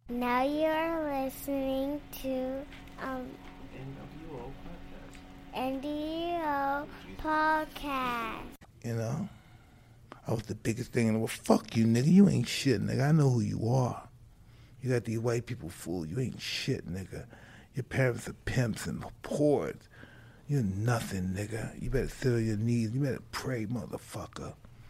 Now you're listening to NWO Podcast. You know, I was the biggest thing in the world. Fuck you, nigga. You ain't shit, nigga. I know who you are. You got these white people fooled. You ain't shit, nigga. Your parents are pimps and whores. You're nothing, nigga. You better sit on your knees. You better pray, motherfucker.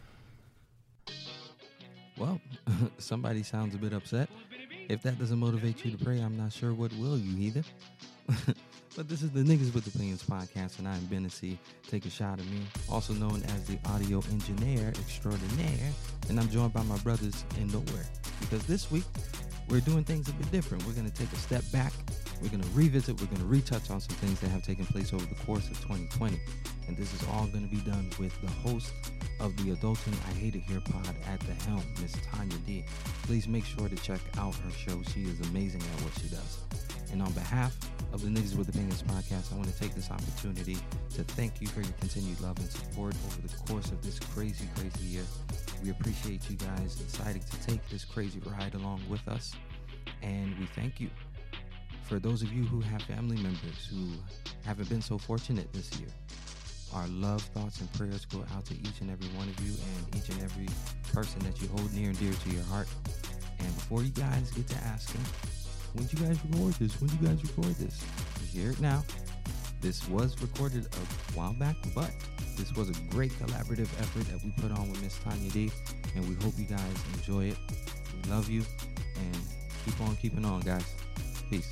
Well, somebody sounds a bit upset. If that doesn't motivate you to pray, I'm not sure what will you either. But this is the Niggas with Opinions podcast, and I'm Bennessy. Take a shot at me, also known as the audio engineer extraordinaire, and I'm joined by my brothers in nowhere. Because this week, we're doing things a bit different. We're going to take a step back. We're going to revisit. We're going to retouch on some things that have taken place over the course of 2020. And this is all going to be done with the host of the Adulting I Hate It Here pod at the helm, Miss Tanya D. Please make sure to check out her show. She is amazing at what she does. And on behalf of the Niggas with Opinions podcast, I want to take this opportunity to thank you for your continued love and support over the course of this crazy, crazy year. We appreciate you guys deciding to take this crazy ride along with us. And we thank you. For those of you who have family members who haven't been so fortunate this year, our love, thoughts, and prayers go out to each and every one of you and each and every person that you hold near and dear to your heart. And before you guys get to asking, when did you guys record this? When did you guys record this? You hear it now. This was recorded a while back, but this was a great collaborative effort that we put on with Miss Tanya D, and we hope you guys enjoy it. We love you, and keep on keeping on, guys. Peace.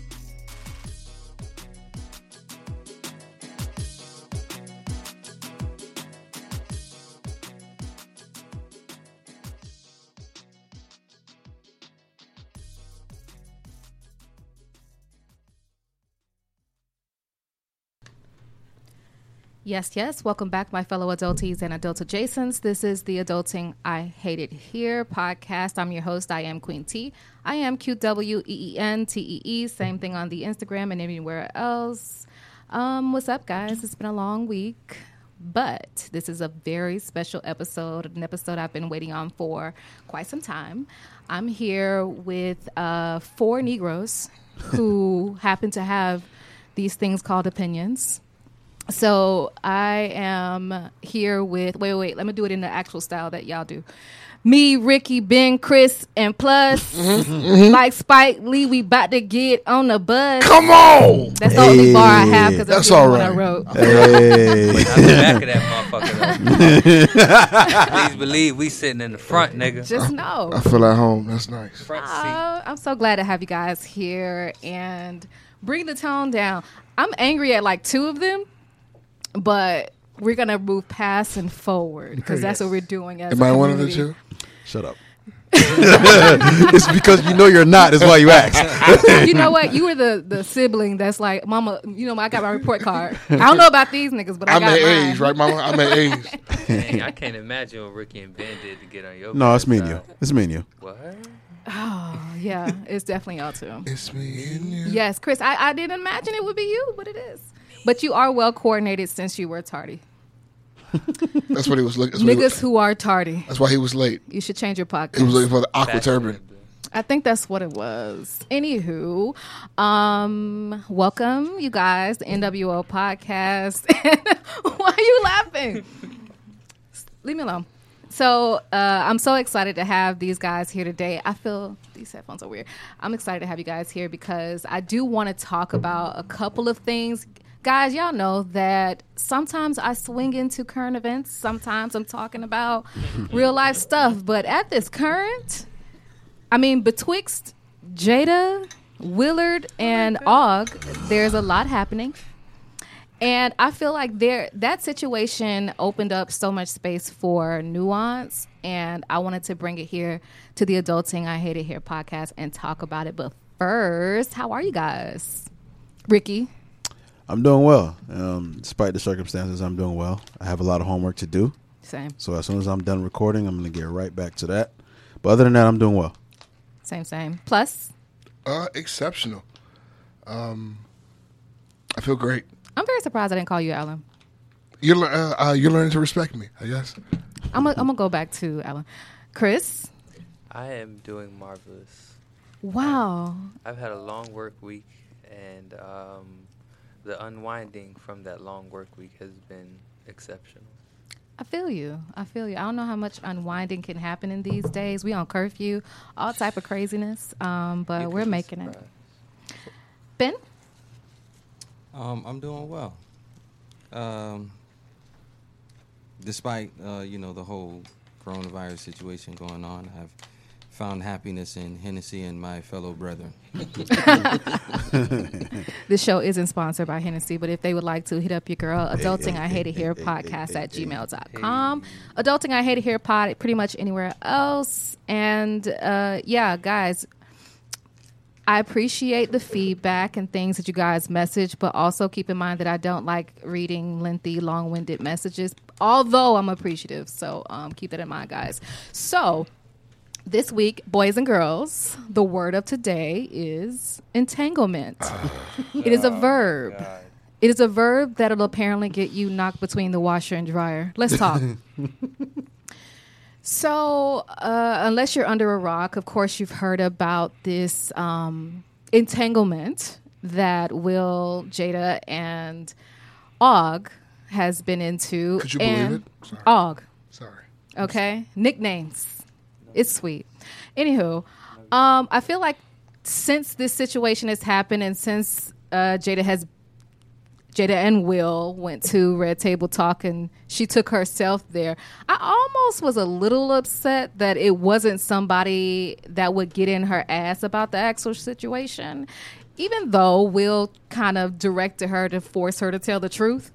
Yes. Welcome back, my fellow adulties and adult adjacents. This is the Adulting I Hate It Here podcast. I'm your host. I am Queen T. I am QWEENTEE. Same thing on the Instagram and anywhere else. What's up, guys? It's been a long week, but this is a very special episode, an episode I've been waiting on for quite some time. I'm here with 4 Negroes who happen to have these things called opinions. So I am here with, wait, let me do it in the actual style that y'all do. Me, Ricky, Ben, Chris, and plus, like Spike Lee, we about to get on the bus. Come on! That's the only bar I have because that's all right. I wrote. Hey. Wait, I'm the back of that motherfucker, though. Please believe we sitting in the front, nigga. Just know. I feel at home. That's nice. Front seat. I'm so glad to have you guys here and bring the tone down. I'm angry at like 2 of them. But we're going to move past and forward because that's what we're doing as Am I one of the 2? Shut up. It's because you know you're not is why you ask. You know what? You were the sibling that's like, Mama, you know, I got my report card. I don't know about these niggas, but I got mine. I'm at A's, right, Mama? I'm at A's. Dang, I can't imagine what Ricky and Ben did to get on your No, it's me and side. you. It's me and you. What? Oh, yeah. It's definitely y'all too. It's me and you. Yes, Chris, I didn't imagine it would be you, but it is. But you are well coordinated since you were tardy. That's what he was looking. Niggas who are tardy. That's why he was late. You should change your podcast. He was looking for the aqua turban. I think that's what it was. Anywho, welcome you guys to NWO podcast. Why are you laughing? Leave me alone. So I'm so excited to have these guys here today. I feel these headphones are weird. I'm excited to have you guys here because I do want to talk about a couple of things. Guys, y'all know that sometimes I swing into current events. Sometimes I'm talking about real life stuff. But at this current, I mean, betwixt Jada, Willard, and Og, there's a lot happening. And I feel like that situation opened up so much space for nuance. And I wanted to bring it here to the Adulting I Hate It Here podcast and talk about it. But first, how are you guys? Ricky? I'm doing well. Despite the circumstances, I'm doing well. I have a lot of homework to do. Same. So as soon as I'm done recording, I'm going to get right back to that. But other than that, I'm doing well. Same. Plus? Exceptional. I feel great. I'm very surprised I didn't call you Alan. You're learning to respect me, I guess. I'm gonna go back to Alan. Chris? I am doing marvelous. Wow. I've had a long work week, and the unwinding from that long work week has been exceptional. I feel you. I don't know how much unwinding can happen in these days. We on curfew, all type of craziness, but You we're could be making it. surprised. Ben? I'm doing well. Despite the whole coronavirus situation going on, I've found happiness in Hennessy and my fellow brethren. This show isn't sponsored by Hennessy, but if they would like to, hit up your girl, Adulting I Hate It Here podcast at gmail.com. Adulting I Hate It Here pod pretty much anywhere else. And yeah, guys, I appreciate the feedback and things that you guys message, but also keep in mind that I don't like reading lengthy, long-winded messages, although I'm appreciative. So keep that in mind, guys. So this week, boys and girls, the word of today is entanglement. It is a verb. God. It is a verb that'll apparently get you knocked between the washer and dryer. Let's talk. So, unless you're under a rock, of course, you've heard about this entanglement that Will, Jada, and Og has been into. Could you believe And it? Sorry. Og, Sorry. okay? Nicknames. It's sweet. Anywho, I feel like since this situation has happened and since Jada and Will went to Red Table Talk and she took herself there, I almost was a little upset that it wasn't somebody that would get in her ass about the actual situation, even though Will kind of directed her to force her to tell the truth.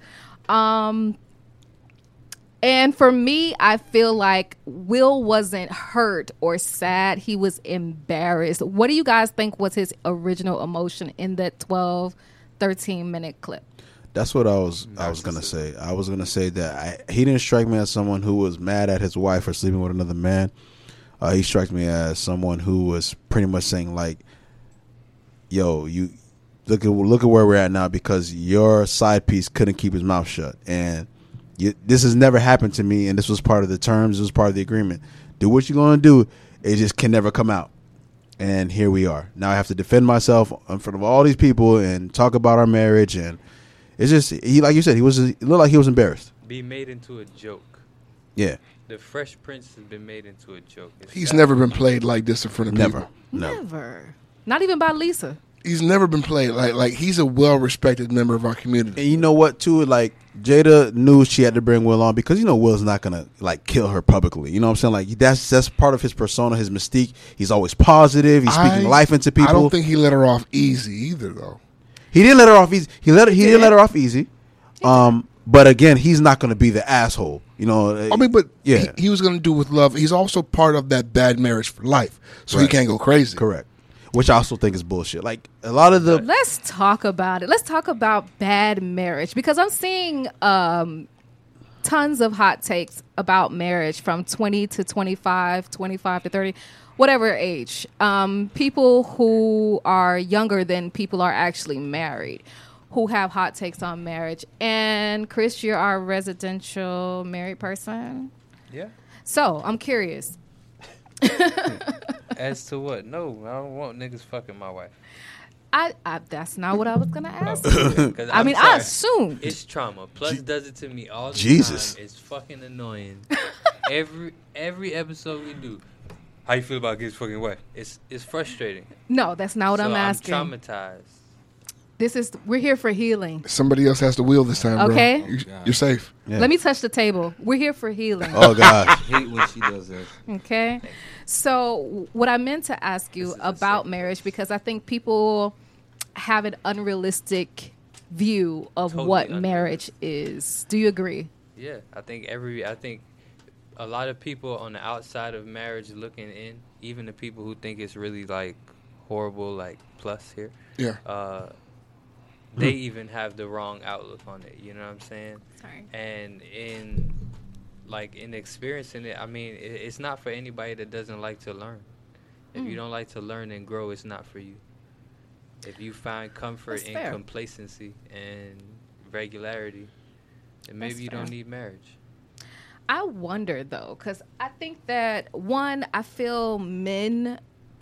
And for me, I feel like Will wasn't hurt or sad. He was embarrassed. What do you guys think was his original emotion in that 12, 13-minute clip? That's what I was gonna say. I was gonna say that he didn't strike me as someone who was mad at his wife for sleeping with another man. He struck me as someone who was pretty much saying like, "Yo, you look at where we're at now because your side piece couldn't keep his mouth shut, and this has never happened to me, and this was part of the terms. This was part of the agreement. Do what you're gonna do. It just can never come out." And here we are. Now I have to defend myself in front of all these people and talk about our marriage and. It's just like you said, it looked like he was embarrassed. Be made into a joke. Yeah, The Fresh Prince has been made into a joke. He's never been played like this in front of never. people. No. Never. Not even by Lisa. He's never been played like he's a well-respected member of our And community. you know what, too? Like Jada knew she had to bring Will on because Will's not gonna like kill her publicly. You know what I'm saying? Like that's part of his persona, his mystique. He's always positive. He's speaking life into people. I don't think he let her off easy either, though. He didn't let her off easy. He didn't let her off easy. But again, he's not going to be the asshole. I mean, but yeah, he was going to do with love. He's also part of that bad marriage for life, so he Right. can't go crazy. correct. Which I also think is bullshit. Like a lot of the Let's talk about it. Let's talk about bad marriage because I'm seeing tons of hot takes about marriage from 20 to 25, 25 to 30, whatever age. People who are younger than people are actually married who have hot takes on marriage. And Chris, you're our residential married person. Yeah. So I'm curious. As to what? No, I don't want niggas fucking my wife. I that's not what I was gonna ask you. 'Cause I I'm mean, I sorry. assumed. It's trauma. Plus does it to me all the Jesus. time. It's fucking annoying. every episode we do. How you feel about his fucking wife? It's frustrating. No, that's not what So I'm asking. I'm traumatized. We're here for healing. Somebody else has the wheel this time, bro. Okay. You're safe. yeah. Let me touch the table. We're here for healing. Oh God. I hate when she does that. Okay. So what I meant to ask you about marriage, because I think people have an unrealistic view of Totally what unrealistic. marriage is. Do you agree? Yeah, I think a lot of people on the outside of marriage looking in, even the people who think it's really like horrible, like plus here, Yeah. they even have the wrong outlook on it. You know what I'm saying? Sorry. And in experiencing it, I mean, it's not for anybody that doesn't like to learn. If you don't like to learn and grow, it's not for you. If you find comfort That's in fair. complacency and regularity, then maybe That's you don't fair. need marriage. I wonder though, because I think that I feel men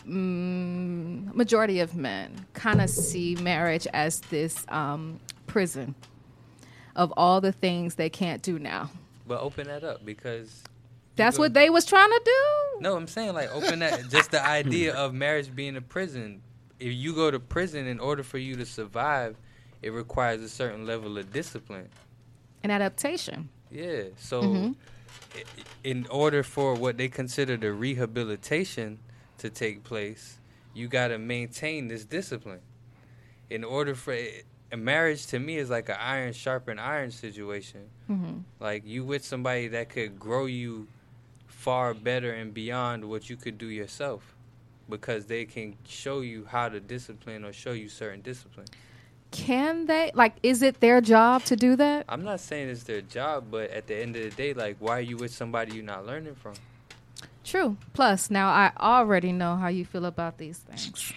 majority of men kind of see marriage as this prison of all the things they can't do now. But open that up, because That's what they was trying to do. No, I'm saying, like, open that. Just the idea of marriage being a prison. If you go to prison, in order for you to survive, it requires a certain level of discipline. An adaptation. Yeah. So, in order for what they consider the rehabilitation to take place, you got to maintain this discipline. In order for a marriage, to me, is like an iron sharpen iron situation. Like, you with somebody that could grow you far better and beyond what you could do yourself, because they can show you how to discipline or show you certain discipline. Can they? Like, is it their job to do that? I'm not saying it's their job, but at the end of the day, like, why are you with somebody you're not learning from? True. Plus, now I already know how you feel about these things.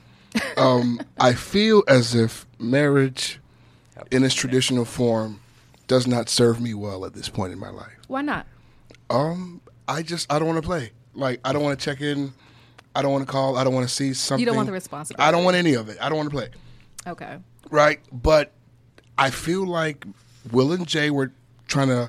I feel as if marriage in its traditional form does not serve me well at this point in my life. Why not? I don't want to play. Like, I don't want to check in. I don't want to call. I don't want to see something. You don't want the responsibility. I don't want any of it. I don't want to play. Okay. Right? But I feel like Will and Jay were trying to,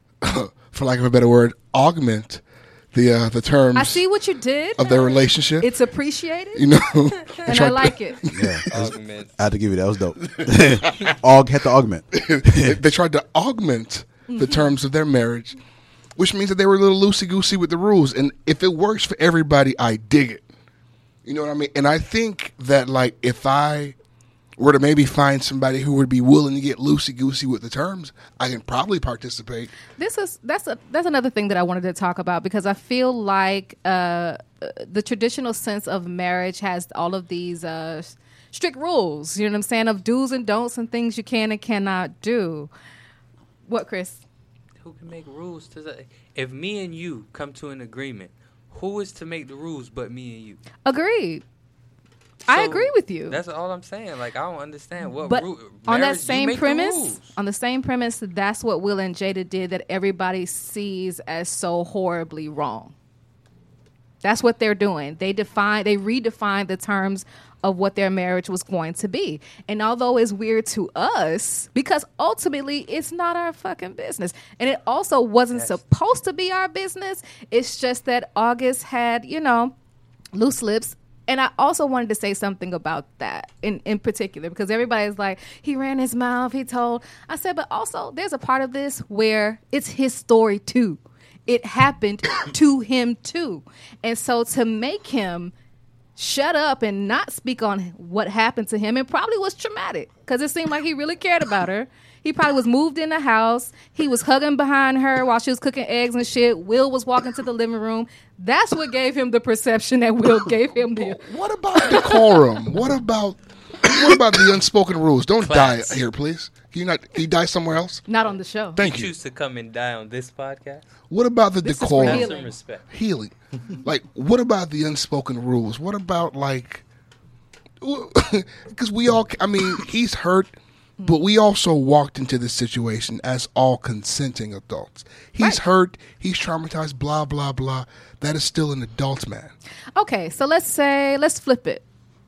for lack of a better word, augment the terms. I see what you did of their relationship. It's appreciated. You know, and I like it. Yeah, Augment. I had to give you that. Was dope. Had to augment. They tried to augment the terms of their marriage, which means that they were a little loosey-goosey with the rules. And if it works for everybody, I dig it. You know what I mean? And I think that, like, if I were to maybe find somebody who would be willing to get loosey-goosey with the terms, I can probably participate. That's another thing that I wanted to talk about, because I feel like the traditional sense of marriage has all of these strict rules, you know what I'm saying, of do's and don'ts and things you can and cannot do. What, Chris? Who can make rules to that? If me and you come to an agreement, who is to make the rules but me and you? Agreed. I agree with you. That's all I'm saying. Like, I don't understand what but on that same premise, that's what Will and Jada did that everybody sees as so horribly wrong. That's what they're doing. They redefined the terms of what their marriage was going to be. And although it's weird to us, because ultimately it's not our fucking business. And it also wasn't supposed to be our business. It's just that August had, loose lips. And I also wanted to say something about that in particular, because everybody's like, he ran his mouth, I said, but also there's a part of this where it's his story too. It happened to him too. And so to make him shut up and not speak on what happened to him, it probably was traumatic, because it seemed like he really cared about her. He probably was moved in the house. He was hugging behind her while she was cooking eggs and shit. Will was walking to the living room. That's what gave him the perception that Will gave him. What about decorum? What about the unspoken rules? Don't die here, please. Can you die somewhere else? Not on the show. Thank you. Choose to come and die on this podcast? What about the decorum? Have some respect. Healing. Like, what about the unspoken rules? What about, like, because he's hurt, but we also walked into this situation as all consenting adults. He's hurt. He's traumatized, blah, blah, blah. That is still an adult man. Okay, so let's flip it.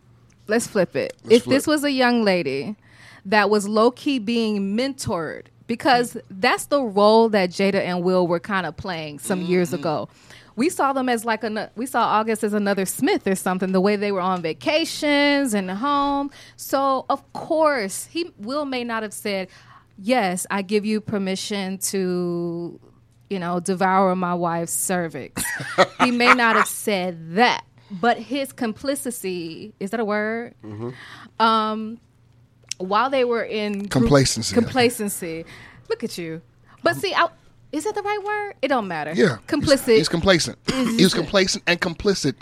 If this was a young lady that was low-key being mentored, because that's the role that Jada and Will were kind of playing some years ago. We saw them as we saw August as another Smith or something, the way they were on vacations and home. So, of course, Will may not have said, yes, I give you permission to, devour my wife's cervix. He may not have said that, but his complicity, is that a word? While they were in complacency. Look at you. But see, is that the right word? It don't matter. Yeah. Complicit. He's complacent. He was complacent and complicit.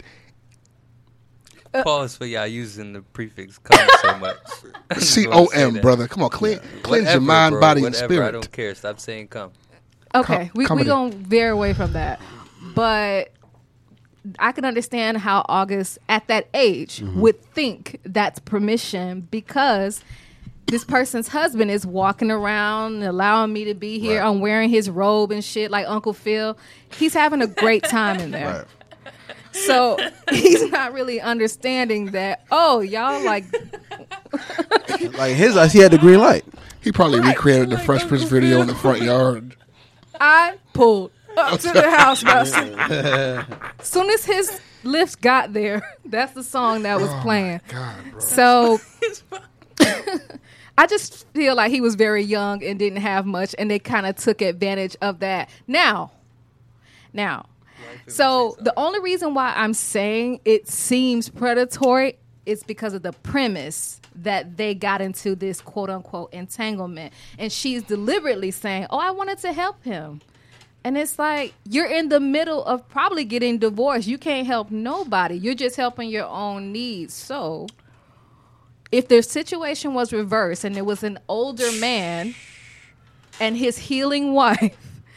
Pause for y'all using the prefix "come" so much. C-O-M, brother. Come on, cleanse your mind, body, and spirit. I don't care. Stop saying "come." Okay, we're going to veer away from that. But I can understand how August, at that age, would think that's permission, because this person's husband is walking around allowing me to be here. I'm wearing his robe and shit like Uncle Phil. He's having a great time in there. So he's not really understanding that. Oh, y'all like Like his eyes, he had the green light. He probably recreated the Fresh Prince video in the front yard. I pulled up to the house. As soon as his lift got there, that's the song that was playing. God, bro. So I just feel like he was very young and didn't have much, and they kind of took advantage of that. Now, so the only reason why I'm saying it seems predatory is because of the premise that they got into this quote unquote entanglement, and she's deliberately saying, "Oh, I wanted to help him." And it's like, you're in the middle of probably getting divorced. You can't help nobody. You're just helping your own needs. So if the situation was reversed and it was an older man and his healing wife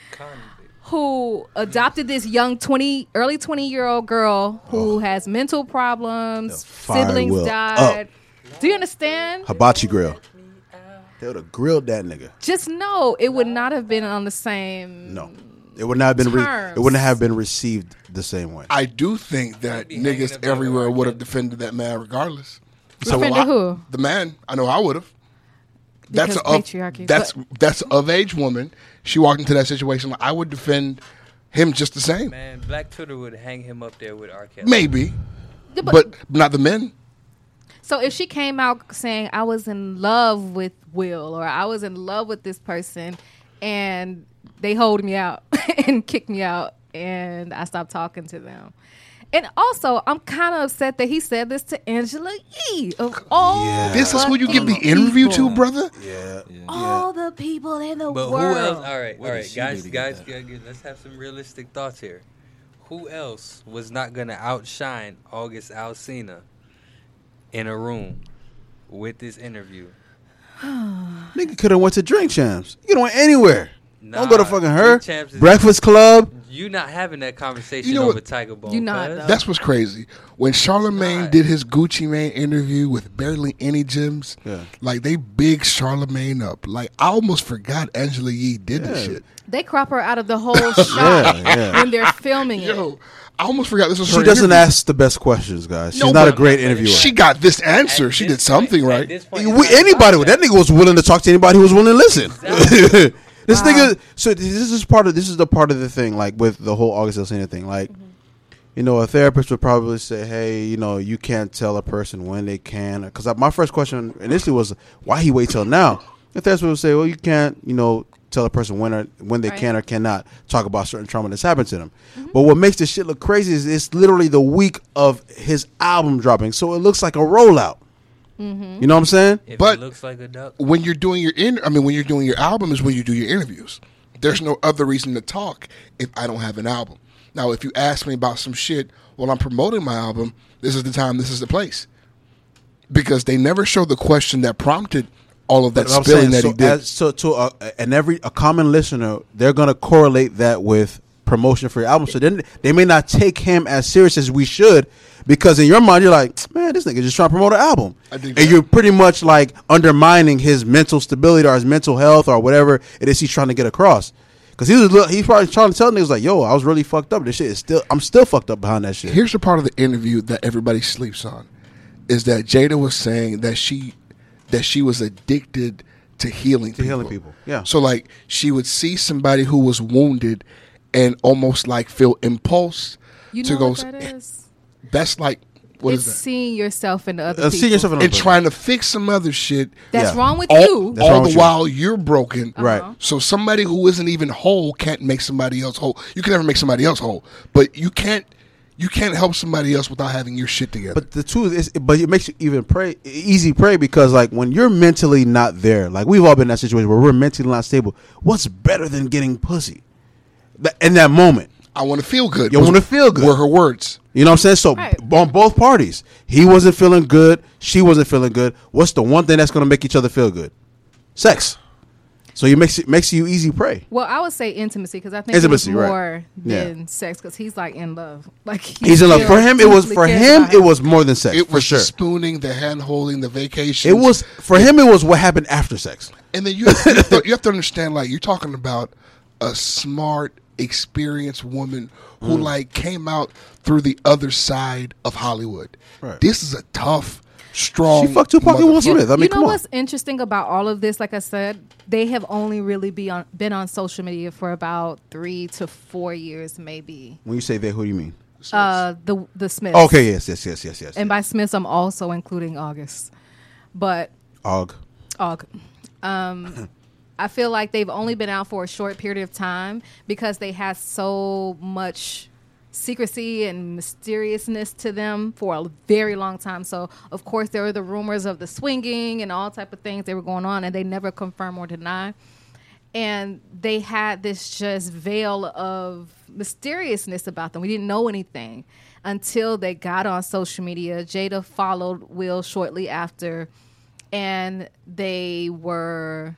who adopted this young early 20-year-old girl who has mental problems, The fire siblings will died. Do you understand? Hibachi grill. They would have grilled that nigga. Just know it would not have been on the same. No, it would not have been. Terms. It wouldn't have been received the same way. I do think that He'd be hanging niggas about everywhere the would have defended that man regardless. Defended who? The man. I know I would have. That's Because a patriarchy. that's of age woman. She walked into that situation. I would defend him just the same. Man, Black Twitter would hang him up there with R. Kelly. Maybe, Yeah, but not the men. So if she came out saying I was in love with Will or I was in love with this person and they hold me out and kick me out and I stopped talking to them. And also, I'm kind of upset that he said this to Angela Yee of all Yeah. This is who you give the fucking interview people. to, brother. Yeah. All the people in the But world. who else? All right, What did guys, she do to guys, get that? let's have some realistic thoughts here. Who else was not gonna outshine August Alsina in a room with this interview? Nigga could have went to Drink Champs. You could have went anywhere. Don't go to fucking her. Drink Champs is- Breakfast Club. You not having that conversation You know over what? Tiger Bone. You not, cuz. though. That's what's crazy. When Charlemagne Not. did his Gucci Mane interview with barely any gems, Yeah. like they big Charlemagne up. Like I almost forgot Angela Yee did this Yeah. shit. They crop her out of the whole shot yeah. when they're filming it. Yo, I almost forgot this was her She doesn't interview. ask the best questions, guys. She's No, not a but- great interviewer. She got this answer. At She this did something point- right. at this point in time, Anybody with that nigga was willing to talk to anybody who was willing to listen. This Wow. nigga. So this is the part of the thing, like with the whole August Alsina thing. Like, you know, a therapist would probably say, "Hey, you know, you can't tell a person when they can." Because my first question initially was, "Why he wait till now?" The therapist would say, "Well, you can't, you know, tell a person when they Right. can or cannot talk about certain trauma that's happened to them." But what makes this shit look crazy is it's literally the week of his album dropping, so it looks like a rollout. You know what I'm saying? If But- it looks like a duck. When you're doing when you're doing your album is when you do your interviews. There's no other reason to talk if I don't have an album. Now, if you ask me about some shit while I'm promoting my album, this is the time, this is the place. Because they never show the question that prompted all of that But I'm spilling saying, that he did. so to a common listener, they're gonna correlate that with promotion for your album. So then they may not take him as serious as we should, because in your mind you're like, man, this nigga just trying to promote an album, I think and that- you're pretty much like undermining his mental stability or his mental health or whatever it is he's trying to get across. Because he's probably trying to tell niggas like, yo, I was really fucked up. This shit is I'm still fucked up behind that shit. Here's the part of the interview that everybody sleeps on, is that Jada was saying that she was addicted to healing people. Yeah. So like she would see somebody who was wounded and almost like feel impulse You to know go. what that is? That's like what It's is that? seeing yourself in the other people. See yourself in And trying to fix some other shit. That's Yeah. wrong with All, you. That's wrong all with the you. while you're broken. Right. So somebody who isn't even whole can't make somebody else whole. You can never make somebody else whole, but you can't help somebody else without having your shit together. But the truth is, but it makes you even easy prey, because like when you're mentally not there, like we've all been in that situation where we're mentally not stable. What's better than getting pussy? In that moment, I want to feel good. you want to feel good. Were her words. You know what I'm saying? So Right. on both parties, he wasn't feeling good, she wasn't feeling good. What's the one thing that's going to make each other feel good? Sex. So it makes you easy prey. Well, I would say intimacy because I think Intimacy, it was right. more Yeah. than sex because he's like in love. Like He's in love. still For him, it was deeply cares about it was more than sex. It for was sure. the spooning, the hand holding, the vacation. It was for him. It was what happened after sex. and then you have to understand, like you're talking about a smart, experienced woman who like came out through the other side of Hollywood. Right. This is a tough, strong. She fucked Tupac and Will Smith. I mean, You know come on. what's interesting about all of this? Like I said, they have only really been on social media for about 3 to 4 years, maybe. When you say they, who do you mean? The Smiths. Okay, yes. And by Smiths, I'm also including August. But Og. I feel like they've only been out for a short period of time because they had so much secrecy and mysteriousness to them for a very long time. So, of course, there were the rumors of the swinging and all type of things that were going on, and they never confirm or deny. And they had this just veil of mysteriousness about them. We didn't know anything until they got on social media. Jada followed Will shortly after, and they were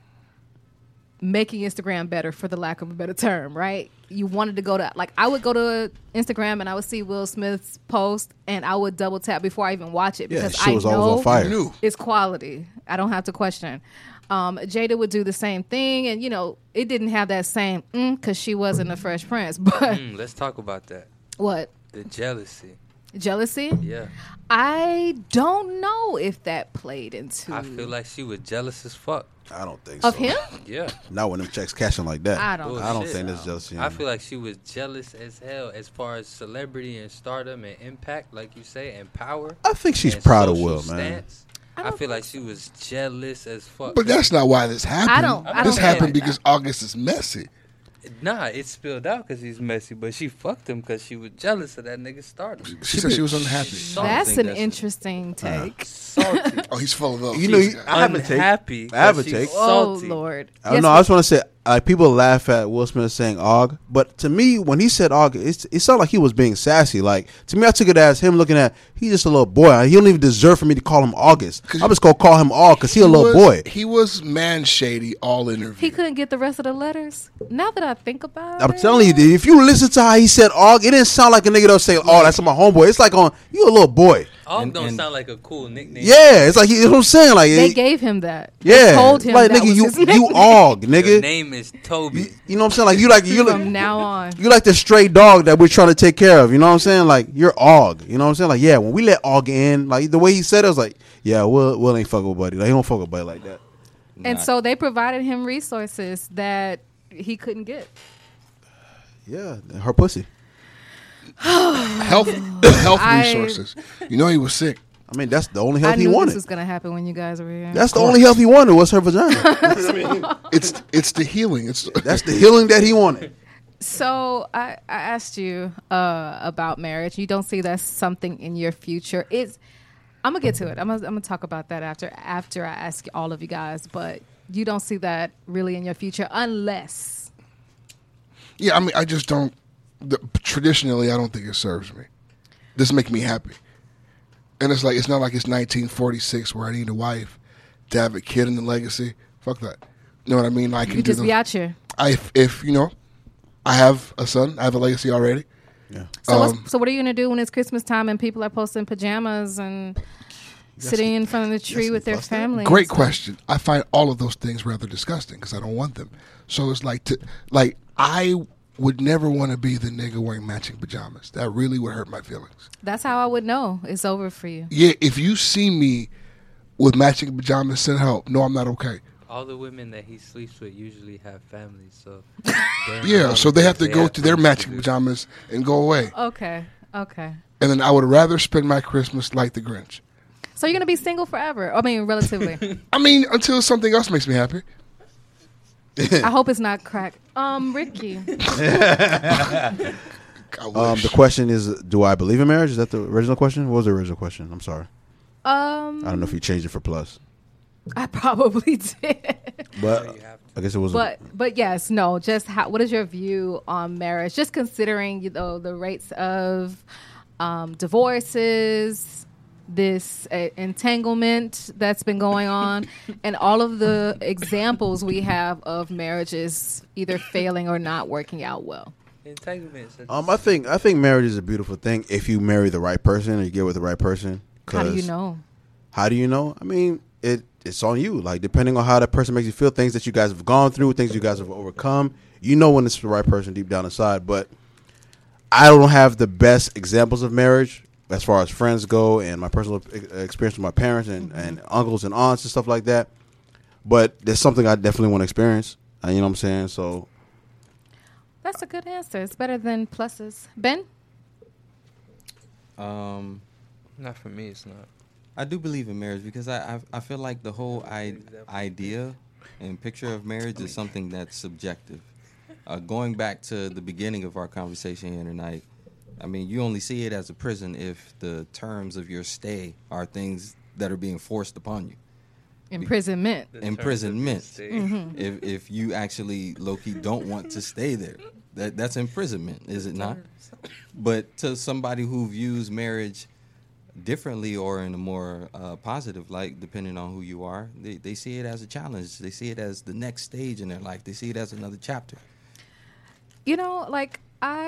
making Instagram better, for the lack of a better term, right? You wanted to go to, like, I would go to Instagram and I would see Will Smith's post and I would double tap before I even watch it Yeah, because she I was always know on fire. Knew. it's quality. I don't have to question. Jada would do the same thing, and you know it didn't have that same because she wasn't a Fresh Prince. But Let's talk about that. what? The jealousy. Jealousy? Yeah. I don't know if that played into I feel like she was jealous as fuck. I don't think of so. him. Yeah. Not when them checks cashing like that. I don't. I don't Bullshit. think there's jealousy. I feel like she was jealous as hell as far as celebrity and stardom and impact, like you say, and power. I think she's and proud of social Will, man. stance. I feel like she was jealous as fuck. But that's not why this happened. I don't this feel happened like because August is messy. Nah, it spilled out because he's messy, but she fucked him because she was jealous of that nigga's stardom. She said she was unhappy. That's think an that's- interesting take. Salty. Oh, he's full of those. You know, She's- I have a take. Unhappy. I have a 'cause she's take. Oh salty. Lord! I don't know. I just want to say, people laugh at Will Smith saying "og," but to me, when he said "og," it sounded like he was being sassy. Like to me, I took it as him looking at he's just a little boy. He don't even deserve for me to call him August. I'm just gonna call him Og because he a little boy. He was man shady all interview. He couldn't get the rest of the letters. Now that I think about I'm it, telling you, dude, if you listen to how he said "og," it didn't sound like a nigga that'll say, "Oh, that's my homeboy." It's like you a little boy. Og And- don't and- sound like a cool nickname. Yeah, it's like you know what I'm saying. Like they gave him that. yeah, They told him like that nigga, was his you name. Og, Your nigga. name is Toby. You know what I'm saying? Like you From now on. You like the stray dog that we're trying to take care of. You know what I'm saying? Like, you're Og. You know what I'm saying? Like, yeah, when we let Og in, like, the way he said it, I was like, yeah, Will ain't fuck with Buddy. Like, he don't fuck with Buddy like that. And Nah. so they provided him resources that he couldn't get. Yeah, her pussy. health resources. You know he was sick. I mean, that's the only I health he knew wanted. this was going to happen when you guys were here. That's the only health he wanted was her vagina. It's the healing. It's That's the healing that he wanted. So I asked you about marriage. You don't see that's something in your future. I'm gonna get to it. I'm gonna talk about that after I ask all of you guys. But you don't see that really in your future unless. Yeah, I mean, I just don't. Traditionally, I don't think it serves me. Doesn't make me happy. And it's like it's not like it's 1946 where I need a wife to have a kid in the legacy. Fuck that. You know what I mean? I can You do just be out here. if you know, I have a son. I have a legacy already. Yeah. So what are you gonna do when it's Christmas time and people are posting pajamas and sitting in front of the tree with their bust that? family? Great question. I find all of those things rather disgusting because I don't want them. So it's like I would never want to be the nigga wearing matching pajamas. That really would hurt my feelings. That's how I would know it's over for you. Yeah, if you see me with matching pajamas, send help. No, I'm not okay. All the women that he sleeps with usually have families, so Yeah, so they have to go to their things matching do. pajamas and go away. Okay. And then I would rather spend my Christmas like the Grinch. So you're gonna be single forever? I mean, relatively. I mean, until something else makes me happy. I hope it's not crack. Ricky. I wish. The question is, do I believe in marriage? Is that the original question? What was the original question? I'm sorry. I don't know if you changed it for plus. I probably did. But you have I guess it was. But yes, no. Just what is your view on marriage? Just considering the rates of divorces, this entanglement that's been going on, and all of the examples we have of marriages either failing or not working out well. Entanglements. I think marriage is a beautiful thing if you marry the right person or you get with the right person. How do you 'Cause know? How do you know? I mean, it it's on you. Like, depending on how that person makes you feel, things that you guys have gone through, things you guys have overcome, you know when it's the right person deep down inside. But I don't have the best examples of marriage as far as friends go, and my personal experience with my parents and uncles and aunts and stuff like that. But there's something I definitely want to experience. You know what I'm saying? So That's a good answer. It's better than pluses. Ben? Not for me. It's not. I do believe in marriage because I feel like the whole idea and picture of marriage is something that's subjective. Going back to the beginning of our conversation here tonight, I mean, you only see it as a prison if the terms of your stay are things that are being forced upon you. Imprisonment. Imprisonment. If you actually low-key don't want to stay there, that's imprisonment, is it not? But to somebody who views marriage differently or in a more positive light, depending on who you are, they see it as a challenge. They see it as the next stage in their life. They see it as another chapter. You know, like,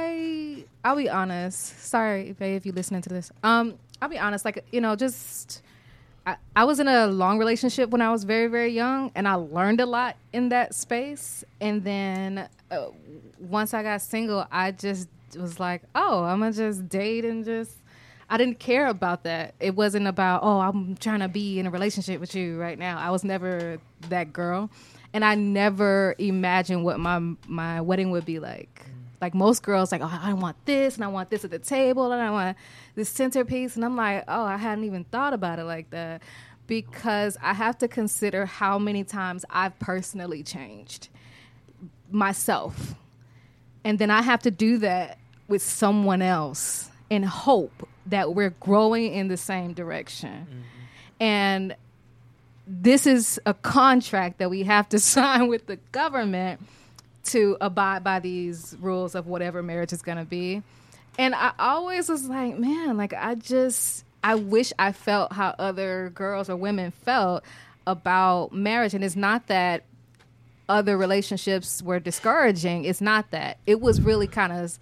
I'll be honest. Sorry, babe, if you're listening to this. I'll be honest. Like, you know, just I was in a long relationship when I was very, very young, and I learned a lot in that space. And then once I got single, I just was like, oh, I'm gonna just date and just. I didn't care about that. It wasn't about, oh, I'm trying to be in a relationship with you right now. I was never that girl. And I never imagined what my wedding would be like. Like most girls, like, oh, I want this, and I want this at the table, and I want this centerpiece. And I'm like, oh, I hadn't even thought about it like that. Because I have to consider how many times I've personally changed myself. And then I have to do that with someone else in hope that we're growing in the same direction. And this is a contract that we have to sign with the government to abide by these rules of whatever marriage is going to be. And I always was like, man, like I wish I felt how other girls or women felt about marriage. And it's not that other relationships were discouraging. It's not that. It was really kind of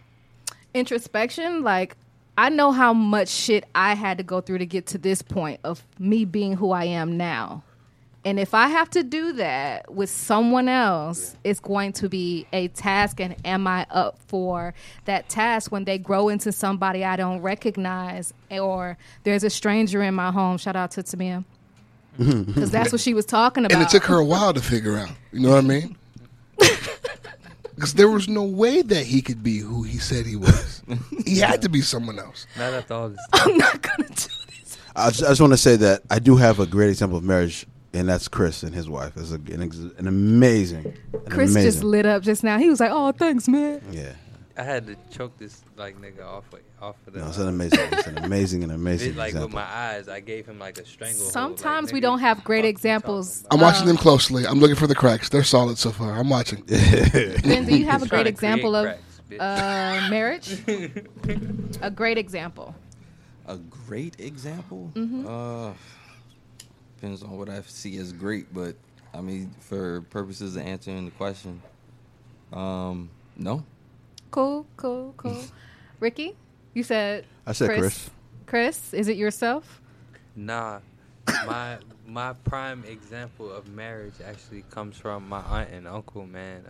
introspection. Like, I know how much shit I had to go through to get to this point of me being who I am now. And if I have to do that with someone else, it's going to be a task. And am I up for that task when they grow into somebody I don't recognize, or there's a stranger in my home? Shout out to Tamia. Because that's what she was talking about. And it took her a while to figure out. You know what I mean? Because there was no way that he could be who he said he was. He had to be someone else. Not after all this. I'm not going to do this. I just want to say that I do have a great example of marriage, and that's Chris and his wife. It's an amazing. Chris just lit up just now. He was like, "Oh, thanks, man." Yeah. I had to choke this like nigga off of the. No, it's an amazing Like example. with my eyes, I gave him like a stranglehold. Sometimes like, we nigga, don't have great fuck you examples. talking I'm watching them closely. I'm looking for the cracks. They're solid so far. I'm watching. Ben, do you have a Trying great to example create of cracks, bitch. marriage? A great example. A great example? Depends on what I see as great, but I mean, for purposes of answering the question, no. Cool. Ricky, you said I said Chris. Chris, is it yourself? Nah, my prime example of marriage actually comes from my aunt and uncle, man.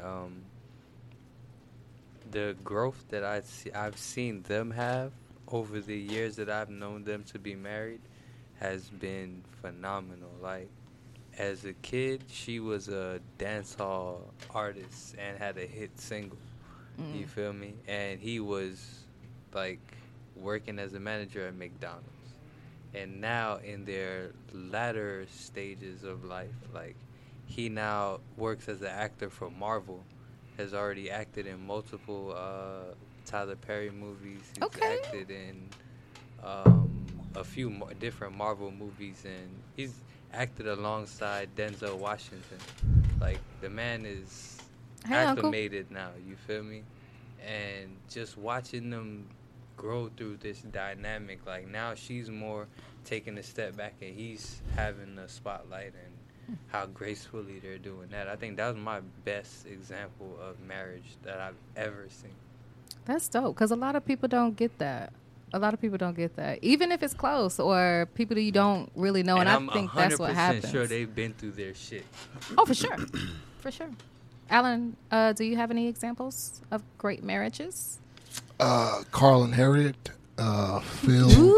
The growth that I've seen them have over the years that I've known them to be married has been phenomenal. Like, as a kid, she was a dancehall artist and had a hit single. You feel me? And he was like working as a manager at McDonald's. And now in their latter stages of life, like, he now works as an actor for Marvel, has already acted in multiple Tyler Perry movies. He's acted in a few different Marvel movies, and he's acted alongside Denzel Washington. Like, the man is acclimated now, you feel me? And just watching them grow through this dynamic, like, now she's more taking a step back and he's having the spotlight, and how gracefully they're doing that. I think that was my best example of marriage that I've ever seen. That's dope, because a lot of people don't get that. A lot of people don't get that, even if it's close or people that you don't really know. And I'm I think that's what 100% happens. sure they've been through their shit. Oh, for sure, for sure. Alan, do you have any examples of great marriages? Carl and Harriet, Phil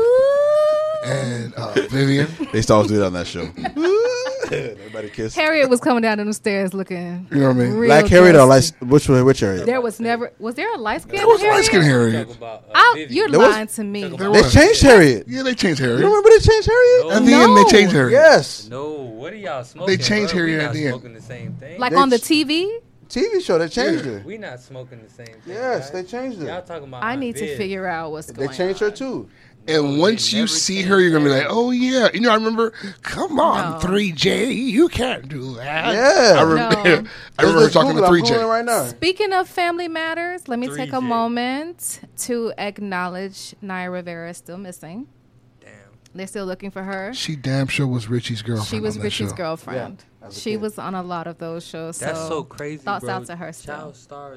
and Vivian. They used to always do that on that show. Everybody kiss. Harriet was coming down the stairs looking. You know what I mean? real Black Harriet or dusty. which Harriet? There was never. Was there a light skin? There was light skin Harriet. Talk about, You're There was- lying to me. Talk There about- They changed Harriet. Yeah, they changed Harriet. You remember they changed Harriet? No. At the end, they changed Harriet. Yes. No, what are y'all smoking? changed bro? Harriet We at not the end. smoking the same thing. Like They on the ch- TV. TV show, they changed her. We not smoking the same thing. Yes, guys. they changed Y'all her. talking about? I Aunt need to Viv. figure out what's They going changed on. her too. And once they you never see changed her, you're gonna be like, Harriet. "Oh yeah." You know, I remember. Come on, No. 3J, you can't do that. Yeah. I remember. No. I remember Let's talking to Google it. I'm 3J. Googling right now. Speaking of family matters, let me take a 3J. moment to acknowledge Naya Rivera is still missing. Damn. They're still looking for her. She damn sure was Richie's girlfriend. She was on that Richie's show. girlfriend. Yeah, as a She kid. was on a lot of those shows. That's so crazy, Thoughts bro. out to her still. Child stars.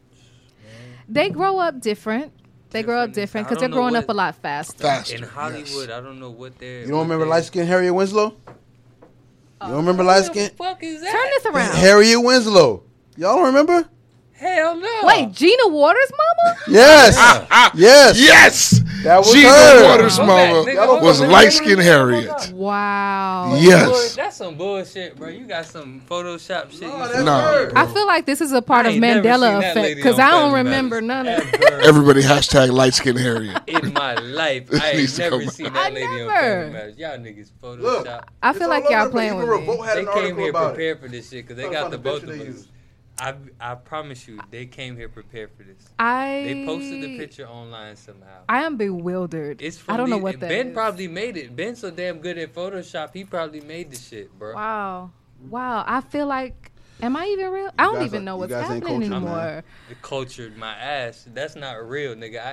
They grow up different. They grow up Different. different I because they're don't know growing what- up a lot faster. Faster. In Hollywood, I don't know what they're. You don't remember light skinned Harriet Winslow? You don't remember light What the skinned fuck is that? Turn this around. Harriet Winslow? Y'all don't remember? Hell no. Wait, Gina Waters' mama? Yes. Yes. Yes, That was Gina her. Waters' Hold mama back, nigga, hold was on, nigga. light skinned Harriet. Wow. Yes. That's some bullshit, bro. You got some Photoshop shit. No, you that's said. No. her. I feel like this is a part I of ain't never seen Mandela that effect lady because on I don't Family remember Matters none of it. ever Everybody hashtag light skinned Harriet. in my life. I Needs ain't to never come seen out. that I lady on never. Family Matters. Y'all niggas Look. Photoshop. I feel like y'all playing with me. Revolt had They an came article here about it. prepared for this shit because they Trying to got find the the both picture of they us. used. I promise you, they came here prepared for this. I They posted the picture online somehow. I am bewildered. It's from I don't know these- what that Ben is. probably made it. Ben's so damn good at Photoshop. He probably made the shit, bro. Wow. Wow. I feel like, am I even real? I don't guys even are- know you what's guys ain't happening cultured, man. anymore. It cultured my ass. That's not real, nigga.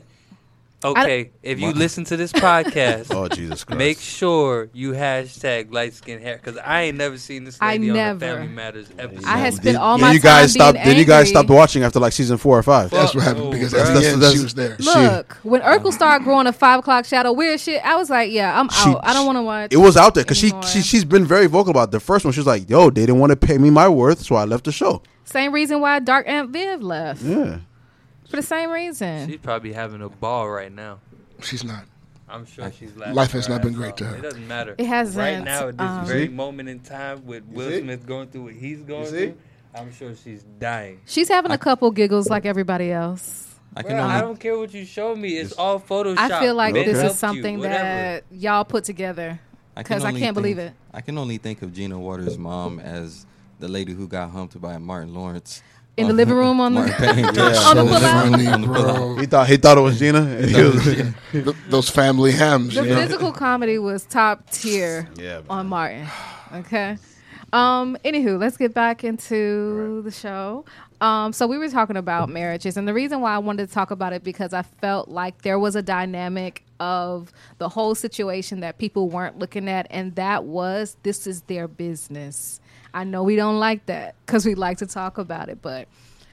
Okay, if you listen to this podcast, Oh, Jesus Christ. make sure you hashtag light skin hair because I ain't never seen this I lady on never. the Family Matters episode. I had Did- spent all did my you time guys stop? being Did you guys angry. stop watching after like season 4 or 5? That's what happened Oh, because bro. at the That's- end that's- she was there. Look, when Urkel started growing a 5 o'clock shadow weird shit, I was like, yeah, I'm out. I don't want to watch. It was out there because anymore. she's been very vocal about it. The first one. She was like, "Yo, they didn't want to pay me my worth, so I left the show." Same reason why Dark Aunt Viv left. Yeah. For the same reason. She's probably having a ball right now. She's not. I'm sure she's laughing. Life has her not been ass great off. to her. It doesn't matter. It hasn't. Right now, at this very See? moment in time, with Will see? Smith going through what he's going see? through, I'm sure she's dying. She's having a couple giggles like everybody else. I Bro, can I only don't care what you show me. It's all Photoshop. I feel like Ben this helped is something you, whatever. that y'all put together. Because I only can't believe think- it. I can only think of Gina Waters' mom as the lady who got humped by Martin Lawrence In the living room on the- Martin Payne. On the On pull-out? Funny, on the pull-out. bro. He thought it was Gina. And he was- Those family hams. The You know? physical comedy was top tier Yeah, man. on Martin. Okay. Anywho, let's get back into the show. So we were talking about marriages, and the reason why I wanted to talk about it because I felt like there was a dynamic of the whole situation that people weren't looking at, and that was this is their business. I know we don't like that because we like to talk about it, but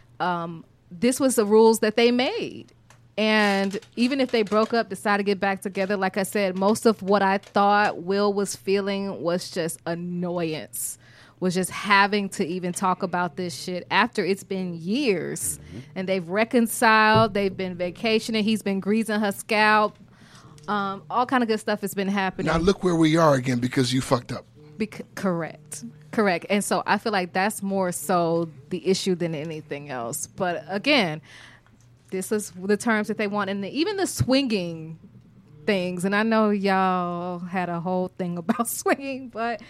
this was the rules that they made. And even if they broke up, decided to get back together, like I said, most of what I thought Will was feeling was just annoyance, was just having to even talk about this shit after it's been years. And they've reconciled, they've been vacationing, he's been greasing her scalp. All kind of good stuff has been happening. Now look where we are again because you fucked up. Correct. And so I feel like that's more so the issue than anything else. But again, this is the terms that they want. And even the swinging things, and I know y'all had a whole thing about swinging, but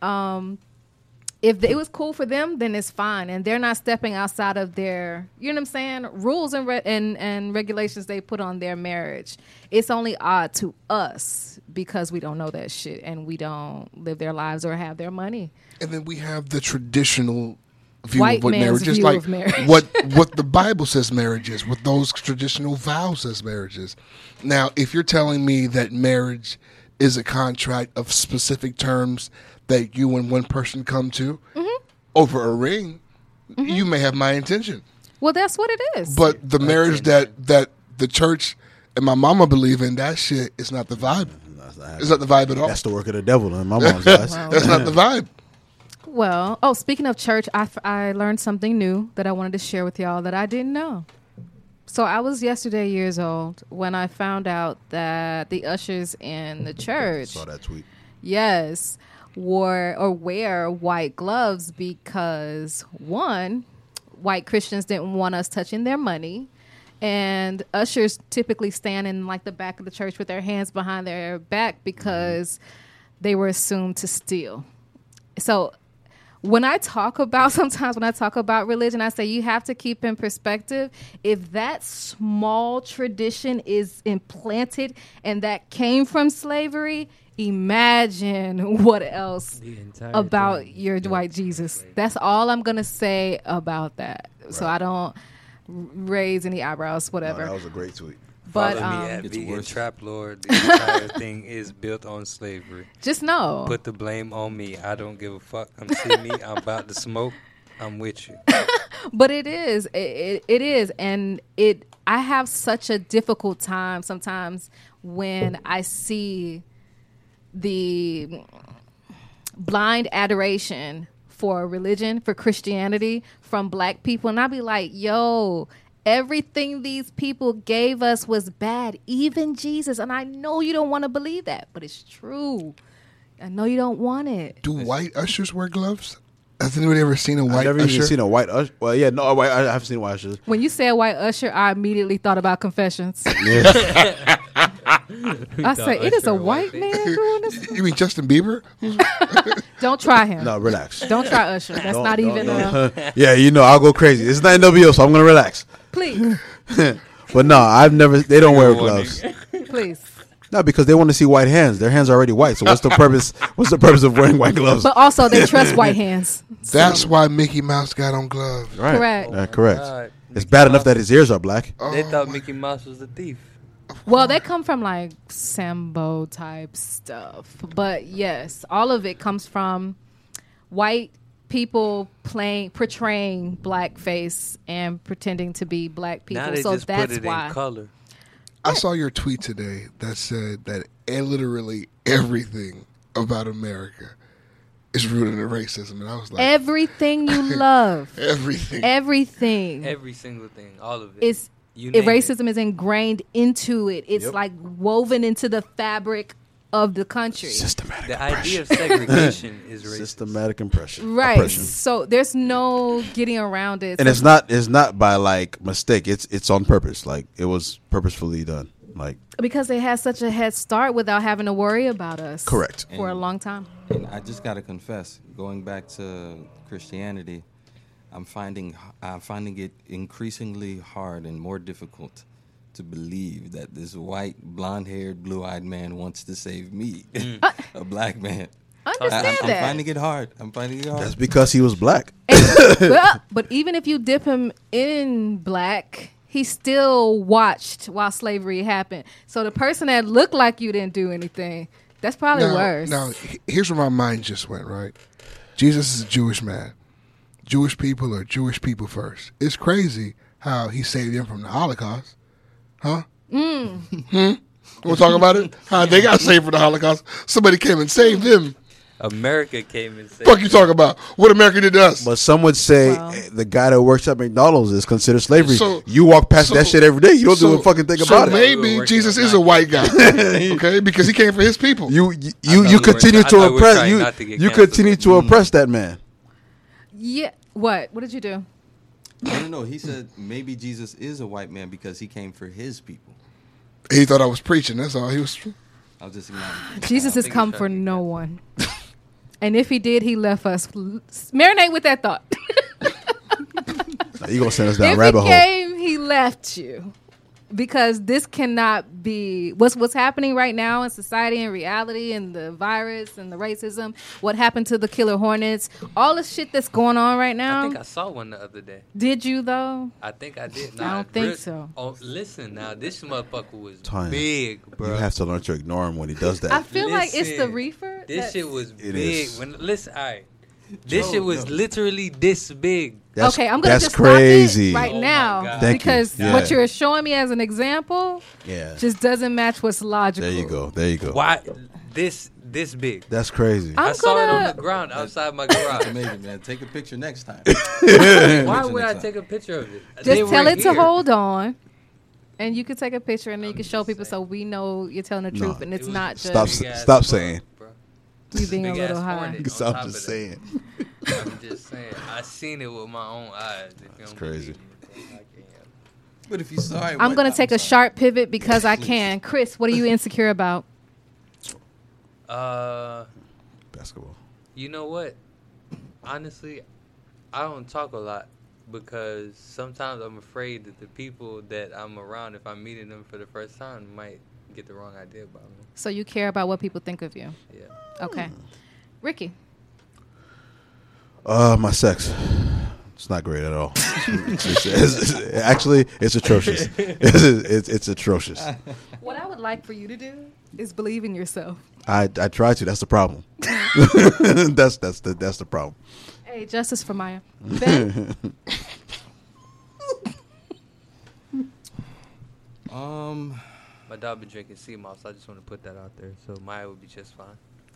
if it was cool for them, then it's fine. And they're not stepping outside of their, you know what I'm saying, rules and and regulations they put on their marriage. It's only odd to us because we don't know that shit and we don't live their lives or have their money. And then we have the traditional view White of what man's marriage is, view like of marriage. what the Bible says marriage is, what those traditional vows says marriage is. Now, if you're telling me that marriage is a contract of specific terms that you and one person come to over a ring, you may have my intention. Well, that's what it is. But the marriage that the church and my mama believe in that shit. It's not the vibe. That's not It's not the vibe at all. That's the work of the devil in my mom's eyes. That's not the vibe. Well, speaking of church, I learned something new that I wanted to share with y'all that I didn't know. So I was yesterday years old when I found out that the ushers in the church, Saw that tweet. yes, wear white gloves because, one, white Christians didn't want us touching their money. And ushers typically stand in like the back of the church with their hands behind their back because they were assumed to steal. So sometimes when I talk about religion, I say you have to keep in perspective if that small tradition is implanted and that came from slavery, imagine what else about your white Jesus. That's all I'm going to say about that. Right. So I don't raise any eyebrows, whatever. No, that was a great tweet. But Follow me at it's Vegan worse. Trap Lord. The entire thing is built on slavery. just know. Put the blame on me. I don't give a fuck. See me. I'm about to smoke. I'm with you. But it is. It is. And I have such a difficult time sometimes when I see the blind adoration for religion, for Christianity from black people. And I'll be like, yo, everything these people gave us was bad, even Jesus. And I know you don't want to believe that, but it's true. I know you don't want it. Do white ushers wear gloves? Has anybody ever seen a white I've never usher? even seen a white usher. Well, yeah, no, I have seen white ushers. When you said white usher, I immediately thought about Confessions. Yeah. I say, it is a white man doing this? You mean Justin Bieber? Don't try him. No, relax. Don't try Usher. That's not even Yeah, I'll go crazy. It's not NWO, so I'm gonna relax. please, But no, they don't wear gloves. please. No, because they want to see white hands. Their hands are already white. So what's the purpose? What's the purpose of wearing white gloves? But also, they trust white hands. That's why Mickey Mouse got on gloves. Right. Correct. Correct. God. It's Mickey bad enough Mouse- that his ears are black. They thought Mickey Mouse was a thief. Well, they come from like Sambo type stuff. But yes, all of it comes from white people portraying blackface and pretending to be black people. Now they So just that's put it why. in color. I saw your tweet today that said that literally everything about America is rooted in racism. And I was like, Everything you love, everything. everything Every single thing, all of it. is You name racism is ingrained into it. It's Yep. like woven into the fabric of the country. Systematic The oppression. idea of segregation is racist. Systematic oppression. Right. Oppression. So there's no getting around it. And it's not by like mistake. It's on purpose. Like it was purposefully done. Like because they had such a head start without having to worry about us. correct. For a long time. And I just got to confess, going back to Christianity, I'm finding it increasingly hard and more difficult to believe that this white, blonde-haired, blue-eyed man wants to save me, a black man. Understand I'm that. finding it hard. That's because he was black. But even if you dip him in black, he still watched while slavery happened. So the person that looked like you didn't do anything, that's probably worse. Now, here's where my mind just went, right? Jesus is a Jewish man. Jewish people are Jewish people first. It's crazy how he saved them from the Holocaust. Huh? Want to talk about it? How they got saved from the Holocaust. Somebody came and saved them. America came and said, Fuck you talking about? What America did to us? But some would say Wow. the guy that works at McDonald's is considered slavery. So- you walk past so- that shit every day. You don't do a fucking thing so about it. maybe We're Jesus working is on a white guy, okay? Because he came for his people. You we continue were- I to thought we were oppress trying you. not to get You canceled. continue to oppress that man. Yeah. What? What did you do? No. He said maybe Jesus is a white man because he came for his people. He thought I was preaching. That's all. He was. I'll just acknowledge. Jesus has think come he's for trying to be no one. And if he did, he left us. Marinate with that thought. You gonna send us down If rabbit he hole? came, he left you. Because this cannot be what's happening right now in society and reality and the virus and the racism, what happened to the killer hornets, all the shit that's going on right I now. think I saw one the other day. Did you though? I think I did. I don't think so. Oh, listen now. This motherfucker was Time. big, bro. You have to learn to ignore him when he does that. I feel like it's the Listen, reefer. This shit was It big. is. When listen, all right. This shit was literally this big. Okay, I'm gonna that's just crazy. stop it right Oh my now God. Thank you. because Yeah. what you're showing me as an example Yeah. just doesn't match what's logical. There you go. There you go. Why this big? That's crazy. I'm I saw it on gonna- the ground outside my That's garage. amazing, man. Take a picture next time. Why would I take a picture of it? They Just tell were it to here. hold on, and you can take a picture, and then you can show people so we know you're telling the truth, and it's It was not just Stop Big ass stop bug, saying. bro. you being a Big little ass high. hornet on Stop top just of that. saying. I'm just saying. I seen it with my own eyes. If you don't crazy. believe me, I can't. But if you saw it, I'm gonna take a sharp pivot because I can. Chris, what are you insecure about? Basketball. You know what? Honestly, I don't talk a lot because sometimes I'm afraid that the people that I'm around, if I'm meeting them for the first time, might get the wrong idea about me. So you care about what people think of you. Yeah. Okay, Ricky. My sex. It's not great at all. Actually, it's atrocious. It's atrocious. What I would like for you to do is believe in yourself. I try to. That's the problem. that's the problem. Hey, justice for Maya. Ben? My dog been drinking sea moss, so I just want to put that out there. So Maya would be just fine.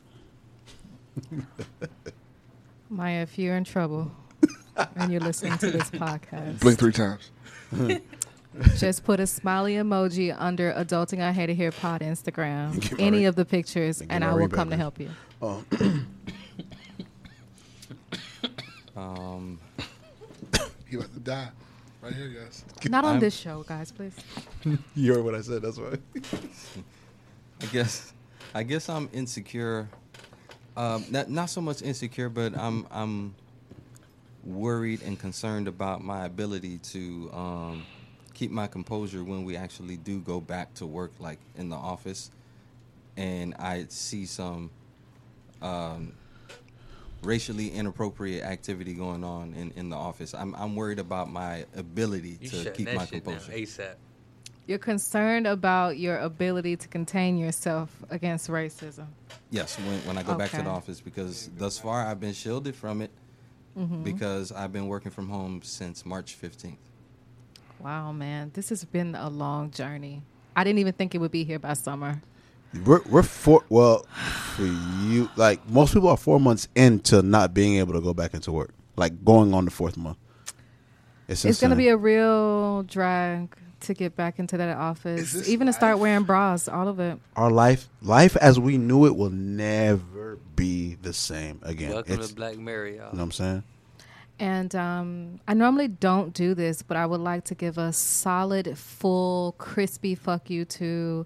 Maya, if you're in trouble and you're listening to this podcast, Blink 3 times. just put a smiley emoji under Adulting I Hate It Here Pod Instagram, Give my any re- of the pictures, give and my I will rebate, come to man. help you. He about to die. Right here, guys. Not on I'm- this show, guys, please. You heard what I said. That's why. I guess I'm insecure. Not so much insecure, but I'm worried and concerned about my ability to keep my composure when we actually do go back to work, like in the office, and I see some racially inappropriate activity going on in the office. I'm worried about my ability You to shut keep that my shit composure. down ASAP. You're concerned about your ability to contain yourself against racism. Yes, when I go back to the Okay. office, because thus far I've been shielded from it because I've been working from home since March 15th. Wow, man, this has been a long journey. I didn't even think it would be here by summer. We're for you, like most people are 4 months into not being able to go back into work, like going on the 4th month. It's going to insane. be a real drag to get back into that Is office, this even to start life? wearing bras, all of it. Our life as we knew it will never be the same again. Welcome It's, to Black Mary, y'all. you know what I'm saying? And I normally don't do this, but I would like to give a solid, full, crispy fuck you to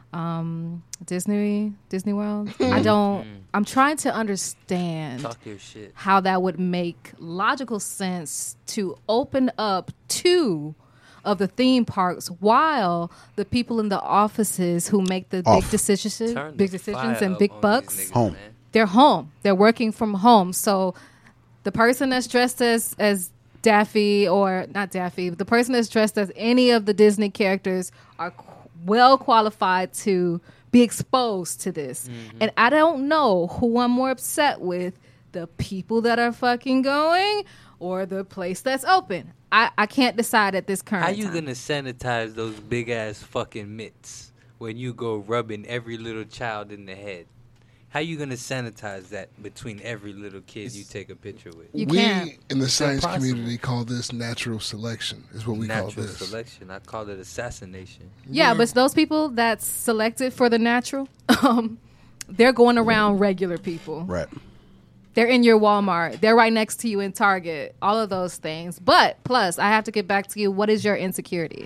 Disney World. I'm trying to understand Talk your shit. how that would make logical sense to open up 2 of the theme parks while the people in the offices who make the Off. big decisions Turn the fire and up big on these bucks, niggas, Home. man. they're home. They're working from home. So the person that's dressed as Daffy, or not Daffy, but the person that's dressed as any of the Disney characters are well qualified to be exposed to this. And I don't know who I'm more upset with, the people that are fucking going or the place that's open. I can't decide at this current How you time. gonna sanitize those big ass fucking mitts when you go rubbing every little child in the head? How you gonna sanitize that between every little kid you take a picture with? You we can't. in the science impossible. community call this natural selection. Is what we call Natural this. selection. I call it assassination. Yeah, but those people that's selected for the natural, they're going around regular people. Right. They're in your Walmart. They're right next to you in Target. All of those things. But plus, I have to get back to you. What is your insecurity?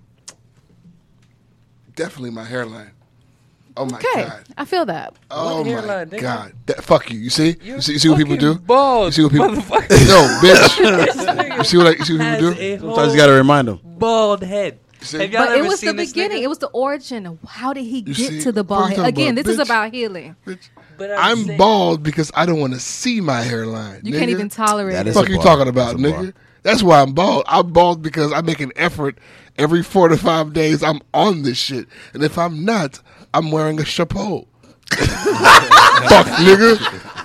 Definitely my hairline. Oh my Okay, god. I feel that. Oh What my hairline, nigga? god. Fuck you. You see? You're You see what people do? fucking bald, You see what people motherfucker. No, bitch. You see what people Has do? a Sometimes whole you got to remind them. bald head. See? Have y'all But it ever was the seen this beginning. nigga? It was the origin. How did he get see? to the What are bald you head? talking Again, about, this is bitch? about healing. But I'm saying- bald because I don't want to see my hairline. You nigga. can't even tolerate That it. is Fuck a you bar. talking about, That's a bar. nigga? That's why I'm bald. I'm bald because I make an effort every 4 to 5 days. I'm on this shit, and if I'm not, I'm wearing a chapeau. Fuck, nigga.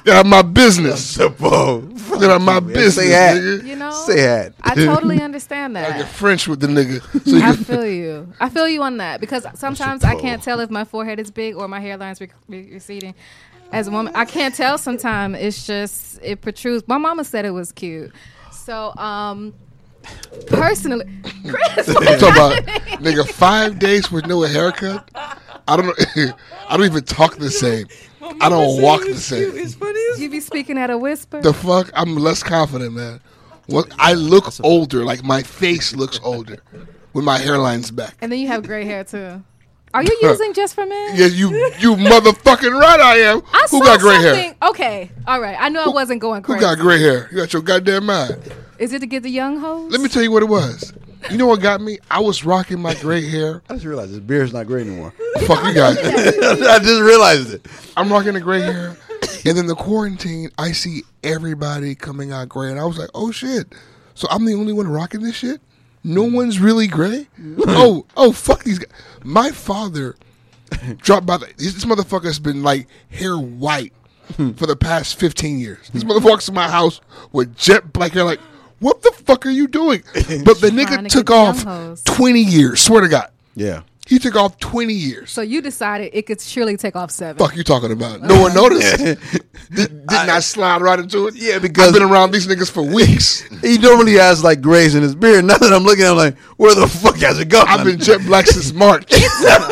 Get out of my business. Bro, Get out of my business, Say hat. nigga. You know, Say hat. I totally understand I get that. French with the nigga. So you I can, feel you. I feel you on that because sometimes I can't tell if my forehead is big or my hairline's receding. As a woman, I can't tell sometimes. It's just, it protrudes. My mama said it was cute. So, personally, Chris, I'm talking about, nigga, 5 days with no haircut. I don't know. I don't even talk the same. I don't walk the same. It's funny as you be speaking at a whisper. The fuck? I'm less confident, man. I look older. Like my face looks older with my hairline's back. And then you have gray hair too. Are you using just for men? Yeah, you motherfucking right I am. I Who saw got gray hair? something- Okay, all right. I knew I wasn't going Who crazy. got gray hair? You got your goddamn mind. Is it to get the young hoes? Let me tell you what it was. You know what got me? I was rocking my gray hair. I just realized this beard's not gray anymore. Fuck you guys. I just realized it. I'm rocking the gray hair. And then the quarantine, I see everybody coming out gray. And I was like, oh shit. So I'm the only one rocking this shit? No one's really gray? Oh, fuck these guys. My father dropped by this motherfucker's been like hair white for the past 15 years. This motherfucker walks in my house with jet black hair like, what the fuck are you doing? But the Trying nigga to took get the young off hoes. 20 years. Swear to God. Yeah. He took off 20 years. So you decided it could surely take off 7. Fuck you talking about? No one noticed. Didn't I slide right into it? Yeah, because- I've been around these niggas for weeks. He normally has like grays in his beard. Now that I'm looking at him like, where the fuck has it gone? I've been jet black since March. It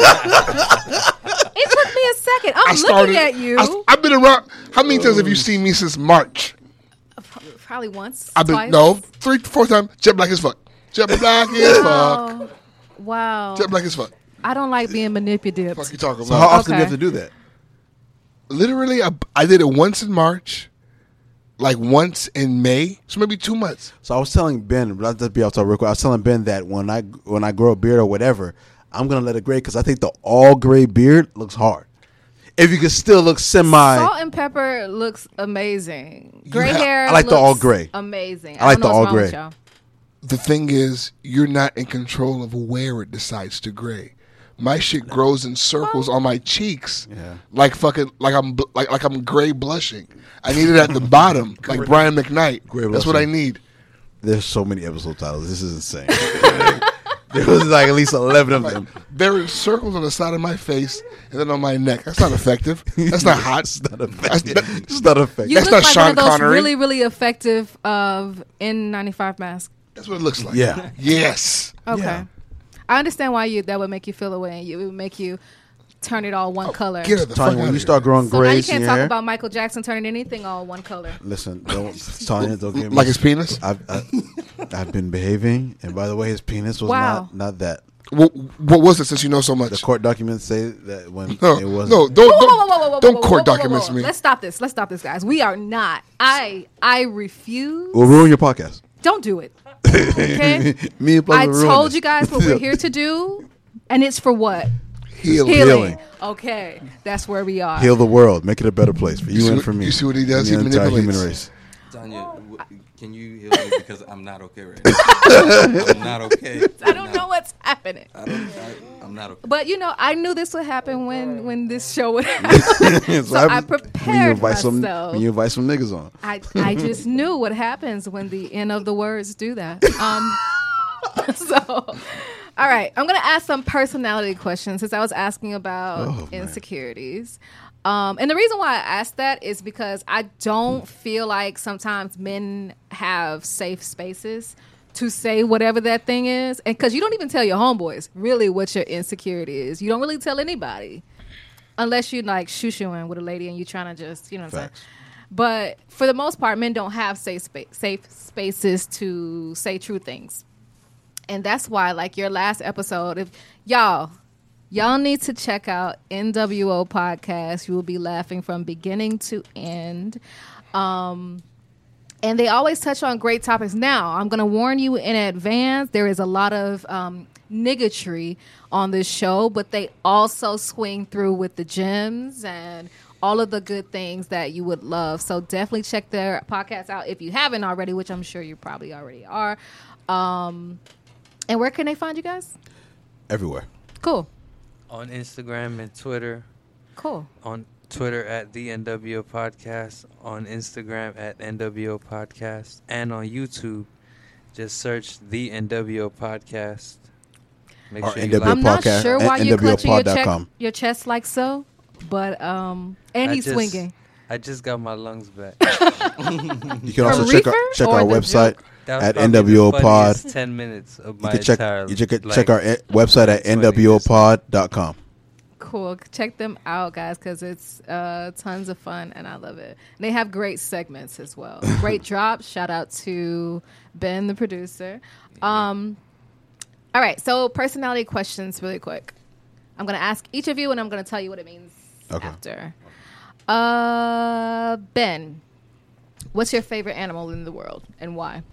took me a second. I'm looking at you. I've been around. How many times have you seen me since March? Probably once, I've been twice. 3, 4 times. Jet black as fuck. Jet black as fuck. Wow. Jet black as fuck. I don't like being manipulative. Fuck you talking So how about? often do you have to do that? Literally, I did it once in March, like once in May, so maybe 2 months. So I was telling Ben, but I'll just be off top real quick. I was telling Ben that when I grow a beard or whatever, I'm gonna let it gray because I think the all gray beard looks hard. If you can still look semi, Salt and pepper looks amazing. Gray have- hair. I like the looks all gray. Amazing. I like don't know the all what's wrong with gray. y'all. The thing is, you're not in control of where it decides to gray. My shit grows in circles on my cheeks, like fucking, like I'm gray blushing. I need it at the bottom, like Brian McKnight. Gray That's what I blushing. need. there's so many episode titles. This is insane. There was like at least 11 of them. There are circles on the side of my face and then on my neck. That's not effective. That's not hot. It's not effective. It's not effective. You That's look not like Sean one of those Connery. really, really effective N95 masks. That's what it looks like. Yeah. Yes. Okay. Yeah. I understand why that would make you feel away. It would make you turn it all one color. Get her the fuck Tanya, out when of you here. start growing So now you grays in can't your talk hair, about Michael Jackson turning anything all one color. listen, Tanya, don't get me. Like his penis? I've been behaving, and by the way, his penis was Wow. not that. What was it since you know so much? The court documents say that when No, it was no, don't court documents me. Let's stop this. Let's stop this, guys. We are not. I refuse. We'll ruin your podcast. Don't do it. Okay. Me and Plug I will ruin told this. you guys what we're here to do, and it's for what? Healing. Healing. Okay, that's where we are. Heal the world, make it a better place for you see and what- for me. you see what he does? And the He entire human manipulates. race. Tanya, can you heal me because I'm not okay right now. I'm not okay. I don't know what's happening. I'm not okay. But I knew this would happen when this show would happen. So I prepared myself. When you invite some niggas on. I just knew what happens when the end of the words do that. So, all right, I'm gonna ask some personality questions since I was asking about insecurities. And the reason why I asked that is because I don't feel like sometimes men have safe spaces to say whatever that thing is. And because you don't even tell your homeboys really what your insecurity is. You don't really tell anybody unless you like shoo-shooing with a lady and you trying to just, what I'm saying. Facts. But for the most part, men don't have safe spaces to say true things. And that's why, like your last episode, if y'all need to check out NWO Podcast. You will be laughing from beginning to end. And they always touch on great topics. Now, I'm going to warn you in advance, there is a lot of niggatry on this show, but they also swing through with the gems and all of the good things that you would love. So definitely check their podcast out if you haven't already, which I'm sure you probably already are. And where can they find you guys? Everywhere. Cool. On Instagram and Twitter. Cool. On Twitter at the NWO Podcast, on Instagram at NWO Podcast, and on YouTube, just search the NWO Podcast. Make Or sure you NWO I'm not Podcast sure at why you're clutching NWOpod.com. your chest like so, but and I he's just- swinging. I just got my lungs back. You can also From check reefer our or the website That was at probably the NWO Pod. funniest 10 minutes of You my can check entire check our website at NWOpod.com. Cool. Check them out, guys, because it's tons of fun, and I love it. And they have great segments as well. Great drops. Shout out to Ben, the producer. All right, so personality questions really quick. I'm going to ask each of you, and I'm going to tell you what it means Okay. after. Ben, what's your favorite animal in the world, and why?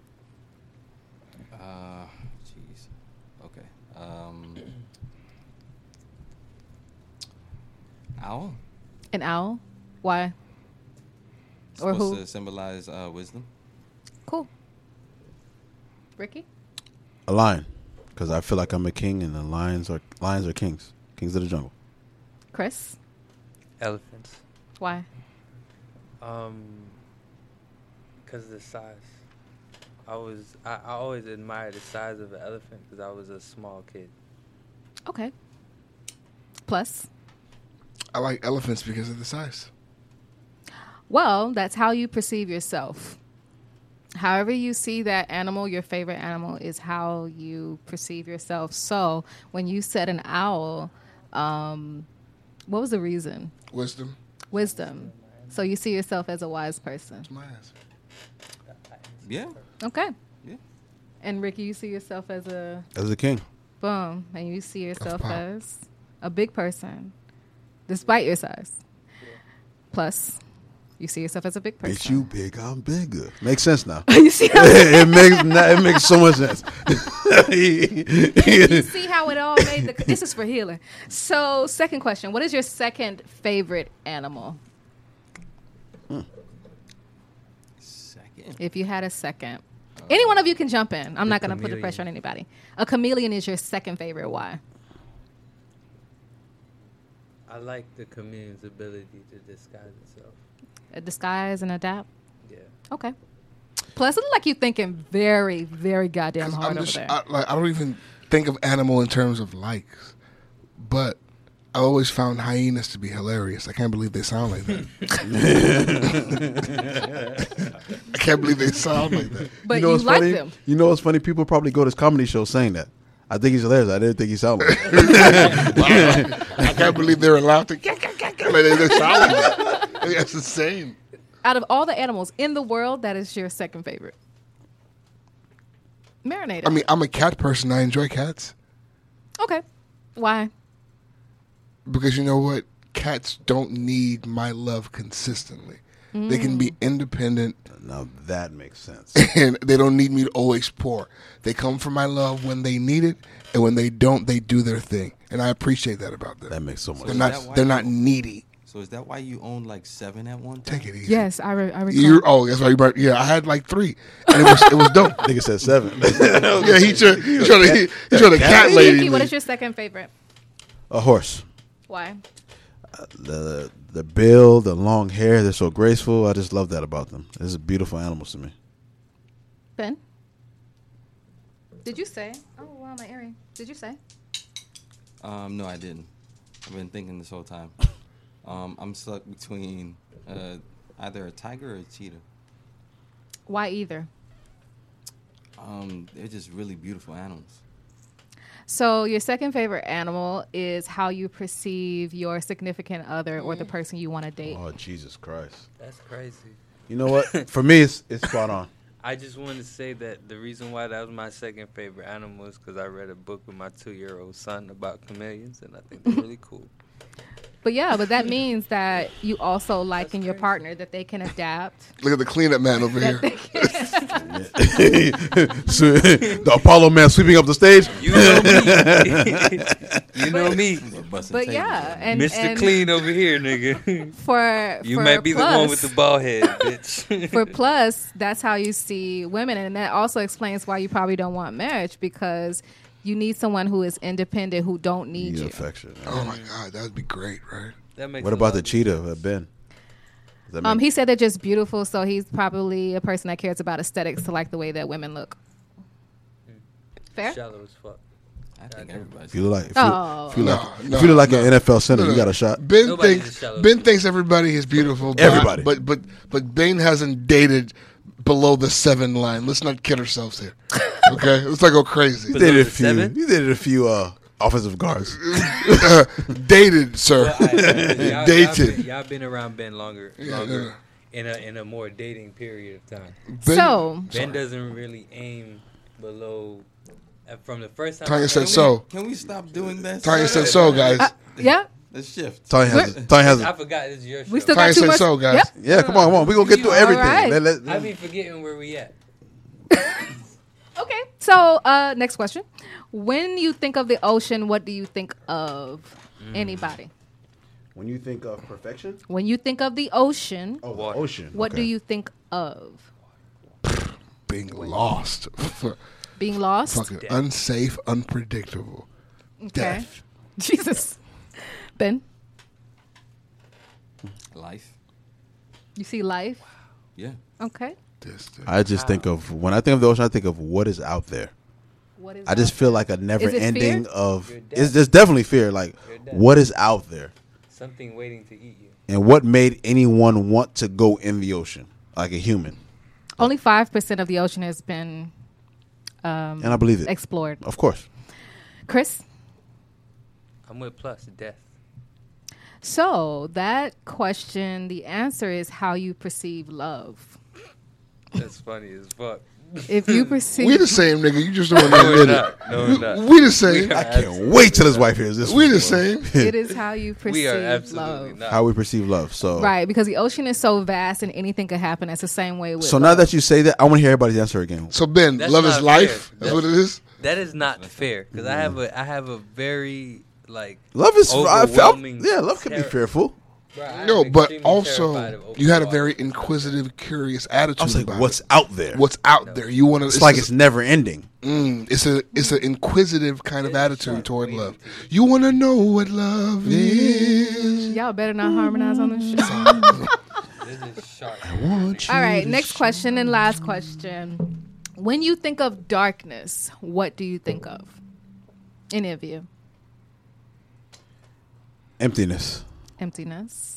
Jeez. Okay. Owl. An owl? Why? Or Supposed who? to symbolize wisdom. Cool. Ricky? A lion, because I feel like I'm a king, and the lions are kings of the jungle. Chris? Elephants. Why? Because of the size. I always admired the size of an elephant because I was a small kid. Okay. Plus? I like elephants because of the size. Well, that's how you perceive yourself. However you see that animal, your favorite animal, is how you perceive yourself. So when you said an owl, what was the reason? Wisdom. Wisdom. So you see yourself as a wise person. That's my answer. Yeah. Okay. Yeah. And Ricky, you see yourself as a As a king. boom, and you see yourself pop. as a big person, despite your size. Plus, you see yourself as a big person. Bitch, you big, I'm bigger. Makes sense now. You see how it makes so much sense. you see how it all made the. This is for healing. So, second question: what is your second favorite animal? Second. If you had a second, any one of you can jump in. I'm not going to put the chameleon. pressure on anybody. A chameleon is your second favorite. Why? I like the chameleon's ability to disguise itself. A disguise and adapt. Yeah. Okay. Plus, it look like you're thinking very, very goddamn 'Cause hard I'm over just, there. I don't even think of animal in terms of likes, but I always found hyenas to be hilarious. I can't believe they sound like that. I can't believe they sound like that. But know you what's like funny? them. You know what's funny? People probably go to comedy shows saying that. I think he's hilarious. I didn't think he sounded like that. I can't believe they're allowed to. They sound like that. That's insane. Out of all the animals in the world, that is your second favorite. Marinated. I mean, I'm a cat person. I enjoy cats Okay. Why? because you know what? Cats don't need my love consistently. They can be independent. Now that makes sense. And they don't need me to always pour. They come for my love when they need it, and when they don't, they do their thing. And I appreciate that about them. That makes so much They're sense. that why not. They're you- not needy. So is that why you owned like 7 at one time? Take it easy. Yes, I recall. That's why you brought. Yeah, I had like 3, and it was dope. Nigga said 7. Yeah, he tried to cat lady. Ricky, what me. is your second favorite? A horse. Why? The bill, the long hair, they're so graceful. I just love that about them. This is beautiful animals to me. Ben? Did you say? Oh, wow, my earring. Did you say? No, I didn't. I've been thinking this whole time. I'm stuck between either a tiger or a cheetah. Why either? They're just really beautiful animals. So your second favorite animal is how you perceive your significant other or the person you want to date. Oh, Jesus Christ. That's crazy. You know what? For me, it's spot on. I just want to say that the reason why that was my second favorite animal is because I read a book with my 2-year-old son about chameleons, and I think they're really cool. But yeah, but that means that you also like in your partner that they can adapt. Look at the cleanup man over here. So, the Apollo man sweeping up the stage. You know me. You know me. We're busting But tables yeah, right now. and Mr. and Clean over here, nigga. for You for might be the one with Plus- the bald head, bitch. For Plus, that's how you see women, and that also explains why you probably don't want marriage, because you need someone who is independent, who don't need Need you. affection. Oh my God, that would be great, right? That makes What a about lot the of cheetah, Ben? Does that make- He said they're just beautiful, so he's probably a person that cares about aesthetics to like the way that women look. Fair? Shallow as fuck. I think everybody's. if you look like, Oh. if you look, No, if you look like no. an NFL center, No, you no. got a shot. Ben Nobody's thinks as shallow Ben as thinks everybody is beautiful. But Everybody. But Ben hasn't dated below the 7 line. Let's not kid ourselves here. Okay, let's not go crazy. You dated a the few. 7? You dated a few offensive guards. Dated, sir. Well, Dated. Y'all been around Ben longer in a more dating period of time. Ben, So, Ben doesn't really aim below. From the first time. Tanya I said met so. Can we stop doing that? Tanya said so, guys. yeah, Let's shift. Tanya has. him, I Tanya has. forgot it's your show. we still Tanya got too said much. so, guys. Yep. Yeah, come on. We gonna get through All everything. right. I be forgetting where we at. Okay, so next question. When you think of the ocean, what do you think of? Anybody? When you think of perfection, When you think of the ocean, the Water. ocean. what do Okay. you think of? Being lost. Being lost? Fucking unsafe, unpredictable. Okay. Death. Jesus. Ben, Life. you see life? Yeah. Okay. I just think of when I think of the ocean, I think of what is out there. What is I just out feel there? like a never ending fear? of. You're dead. It's there's definitely fear. Like You're dead. what is out there, Something waiting to eat you. and what made anyone want to go in the ocean, like a human. Only 5% of the ocean has been And I believe it. explored. Of course. Chris? I'm with plus death. So that question, the answer is how you perceive love. That's funny as fuck. If you perceive, We the same, nigga. You just don't No, admit we're it. not. No, we're not. We the same. I can't wait till his wife hears this. We one, the bro. same. it is how you perceive We are absolutely love. not. How we perceive love. So Right, because the ocean is so vast and anything could happen. It's the same way with So now love. that you say that, I want to hear everybody's answer again. So Ben, That's love is not life. fair. That's what it is. That is not fair because I have a very like. Love is Overwhelming love can be terror. fearful. Bro, I No, am but extremely also terrified of you had a open very water. inquisitive, curious attitude I was like, about what's it. out there? What's out there? You want to? It's like it's never ending. It's an inquisitive kind of It's attitude sharp toward waiting love. to eat. You want to know what love is? Y'all better not harmonize on this show. This is sharp. All right, next question and last question. When you think of darkness, what do you think of? Any of you? Emptiness. Emptiness.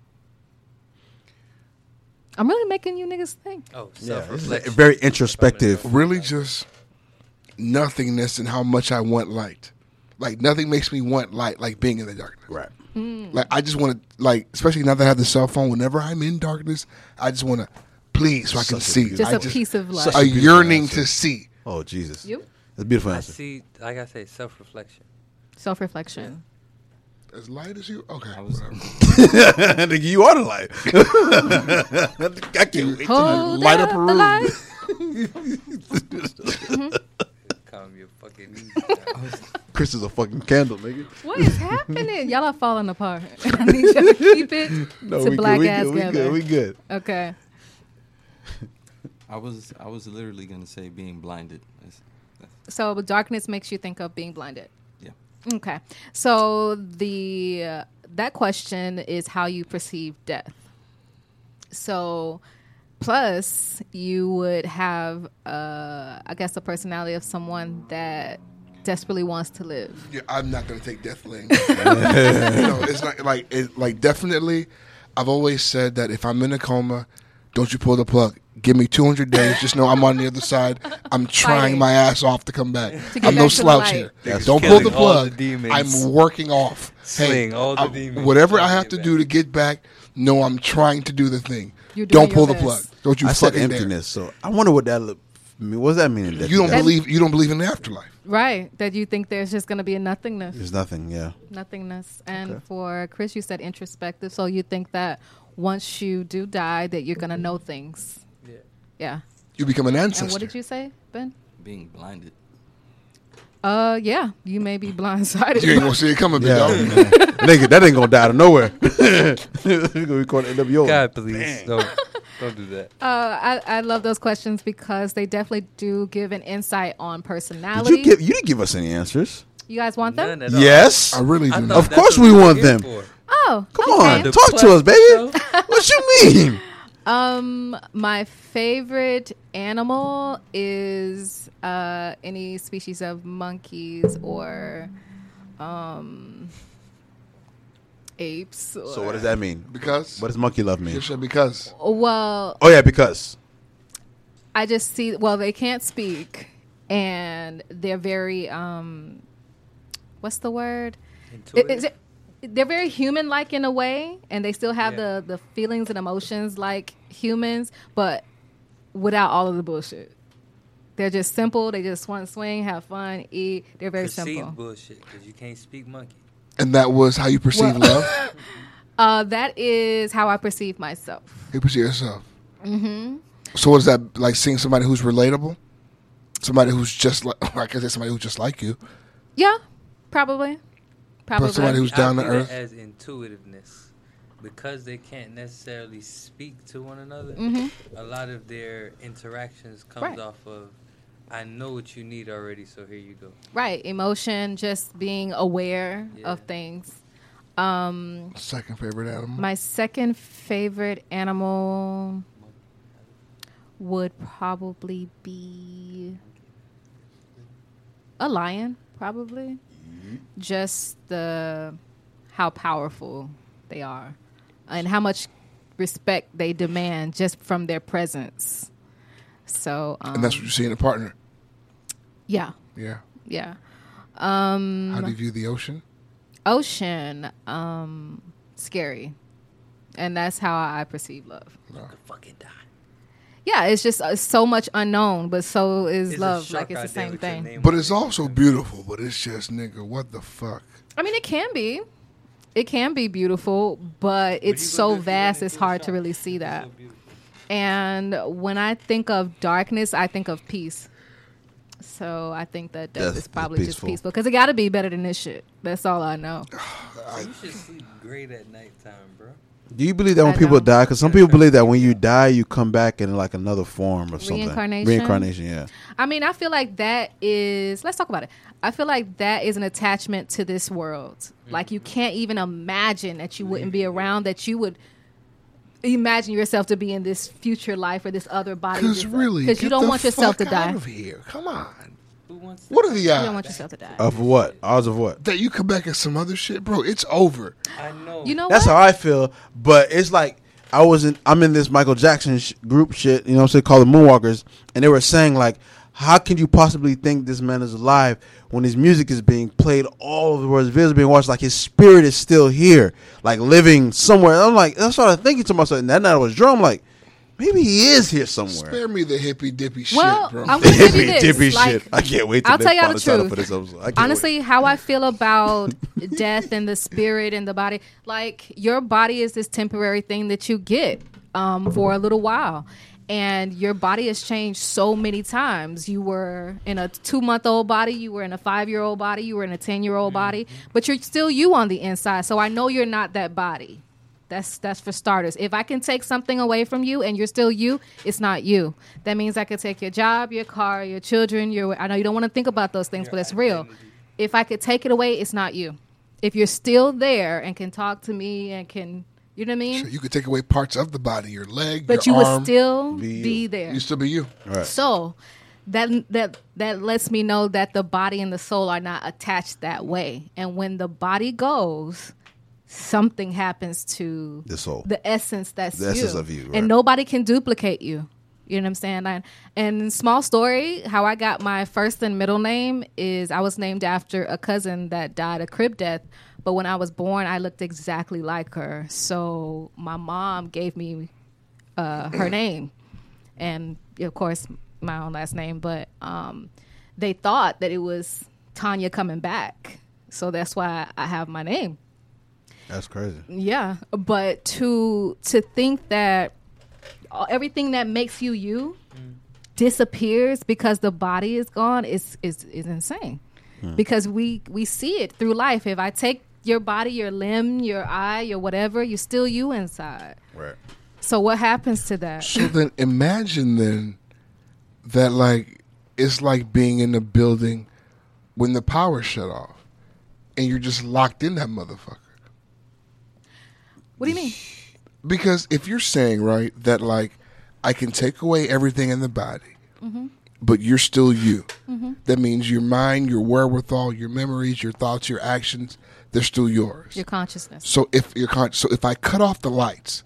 I'm really making you niggas think. Oh, Yeah, it's self-reflection. very introspective. Really, just nothingness and how much I want light. Like nothing makes me want light like being in the darkness. Right. Like I just want to, like, especially now that I have the cell phone. Whenever I'm in darkness, I just want to, please, so I can Such a see. beautiful- Just I a piece of light. such a beautiful yearning answer. to see. Oh Jesus. You? That's a beautiful I answer. see, like I say, self-reflection. Self-reflection. As light as you? Okay. I was- whatever. Nigga, you are the light. I can't wait. Hold light up up a the room. light. Calm your fucking knees down. Chris is a fucking candle, nigga. What is happening? Y'all are falling apart. I need y'all to keep it to we black good, ass we good, together. we good. Okay. I was literally gonna say being blinded. So darkness makes you think of being blinded. Yeah. Okay. So the that question is how you perceive death. So plus you would have I guess the personality of someone that desperately wants to live. Yeah, I'm not gonna take death lane. It's not like definitely. I've always said that if I'm in a coma, don't you pull the plug. Give me 200 days. Just know I'm on the other side. I'm trying Fighting. my ass off to come back. To get I'm no back to the slouch light. here. That's Don't pull the killing all plug. the demons. I'm working off. Sling all the I'm- demons. Whatever I Trying to have get to back. do to get back, know I'm trying to do the thing. You're doing Don't pull your the plug. best. Don't you I said fucking dare. emptiness, so I wonder what that look. What does that mean? In You don't death? believe. You don't believe in the afterlife. Right. That you think there's just gonna be a nothingness. There's nothing. Yeah. Nothingness. And Okay. for Chris you said introspective. So you think that once you do die that you're gonna know things. Yeah. Yeah. You become an And ancestor. what did you say, Ben? Being blinded. Yeah, you may be blindsided. You ain't gonna see it coming, big Yeah, dog. man. that ain't gonna die out of nowhere. We're gonna record NWO. God, please don't do that. I love those questions because they definitely do give an insight on Did personality. you didn't give us any answers. You guys want them? None at all. Yes. I really do. I not. thought Of that's course what we were want here them. for. Oh, Come okay. on, talk to us, baby. What you mean? My favorite animal is any species of monkeys or apes. So what does that mean? Because What does monkey love mean? because Well, Oh yeah, because. I just see. Well, they can't speak, and they're very what's the word? They're very human-like in a way, and they still have Yeah. the feelings and emotions like humans, but without all of the bullshit. They're just simple. They just want to swing, have fun, eat. They're very Perceived simple. bullshit because you can't speak monkey. and that was how you perceive love. That is how I perceive myself. You perceive yourself. Mm-hmm. So what is that like? Seeing somebody who's relatable, somebody who's just like I can say somebody who's just like you, Yeah, probably. but somebody who's down to I view that earth. as intuitiveness because they can't necessarily speak to one another. A lot of their interactions comes Right. off of, I know what you need already, so here you go. Right, emotion, just being aware Yeah. of things. Second favorite animal. My second favorite animal would probably be a lion, probably. Just how powerful they are and how much respect they demand just from their presence. So, and that's what you see in a partner. yeah, Yeah. yeah. How do you view the ocean? Ocean, scary. And that's how I perceive love. Fucking die. Yeah, it's just so much unknown, but so is There's a love. shark Like it's the out there same with your thing. name But on it's it. also beautiful. But it's just nigga, what the fuck? I mean, it can be. It can be beautiful, but it's you so gonna do if you run vast, into it's a hard to shark? really see It's that. so beautiful. And when I think of darkness, I think of peace. So I think that death Death is is probably just peaceful. peaceful. Because it got to be better than this shit. That's all I know. You should sleep great at nighttime, bro. Do you believe that when I people know. die? Because some people believe that when you die, you come back in like another form or something. Reincarnation? Reincarnation, yeah. I mean, I feel like that is, let's talk about it. I feel like that is an attachment to this world. Like you can't even imagine that you wouldn't be around, that you would imagine yourself to be in this future life or this other body. Because really, because you get don't the want yourself to fuck die. out of here. Come on. Who wants What are the You don't odds want yourself to die. Of what? Odds of what? that you come back as some other shit, bro? It's over. I know. You know That's what? how I feel. But it's like I'm in this Michael Jackson group shit, you know what I'm saying, called the Moonwalkers, and they were saying like, how can you possibly think this man is alive when his music is being played all over the world, his videos are being watched, like his spirit is still here, like living somewhere. I'm like, that's what I was thinking to myself. And that night I was drunk, I'm like, maybe he is here somewhere. Spare me the hippy dippy Well, shit, bro. I'm gonna give you Hippie this. dippy Like, shit. I can't wait to I'll make tell y'all fun the of Sada truth. for this episode. I can't Honestly, how I feel about death and the spirit and the body, like your body is this temporary thing that you get for a little while. And your body has changed so many times. You were in a 2-month-old body, you were in a 5-year-old body, you were in a 10-year-old body, but you're still you on the inside. So I know you're not that body. That's for starters. If I can take something away from you and you're still you, it's not you. That means I could take your job, your car, your children. I know you don't want to think about those things, but it's real. If I could take it away, it's not you. If you're still there and can talk to me and can, you know what I mean? So you could take away parts of the body, your leg, But your you arm. would still Be be you. there. You still be you. Right. So that lets me know that the body and the soul are not attached that way. And when the body goes, something happens to The soul. the essence that's The essence of you, right. and nobody can duplicate you. You know what I'm saying? And small story, how I got my first and middle name is I was named after a cousin that died a crib death. But when I was born, I looked exactly like her. So my mom gave me her name. And, of course, my own last name. But they thought that it was Tanya coming back. So that's why I have my name. That's crazy. Yeah, but to think that everything that makes you disappears because the body is gone is insane. Because we see it through life. If I take your body, your limb, your eye, your whatever, you're still you inside. Right. So what happens to that? So then imagine then that like it's like being in a building when the power shut off and you're just locked in that motherfucker. What do you mean? Because if you're saying, right, that like I can take away everything in the body, but you're still you. That means your mind, your wherewithal, your memories, your thoughts, your actions, they're still yours. Your consciousness. So if if I cut off the lights,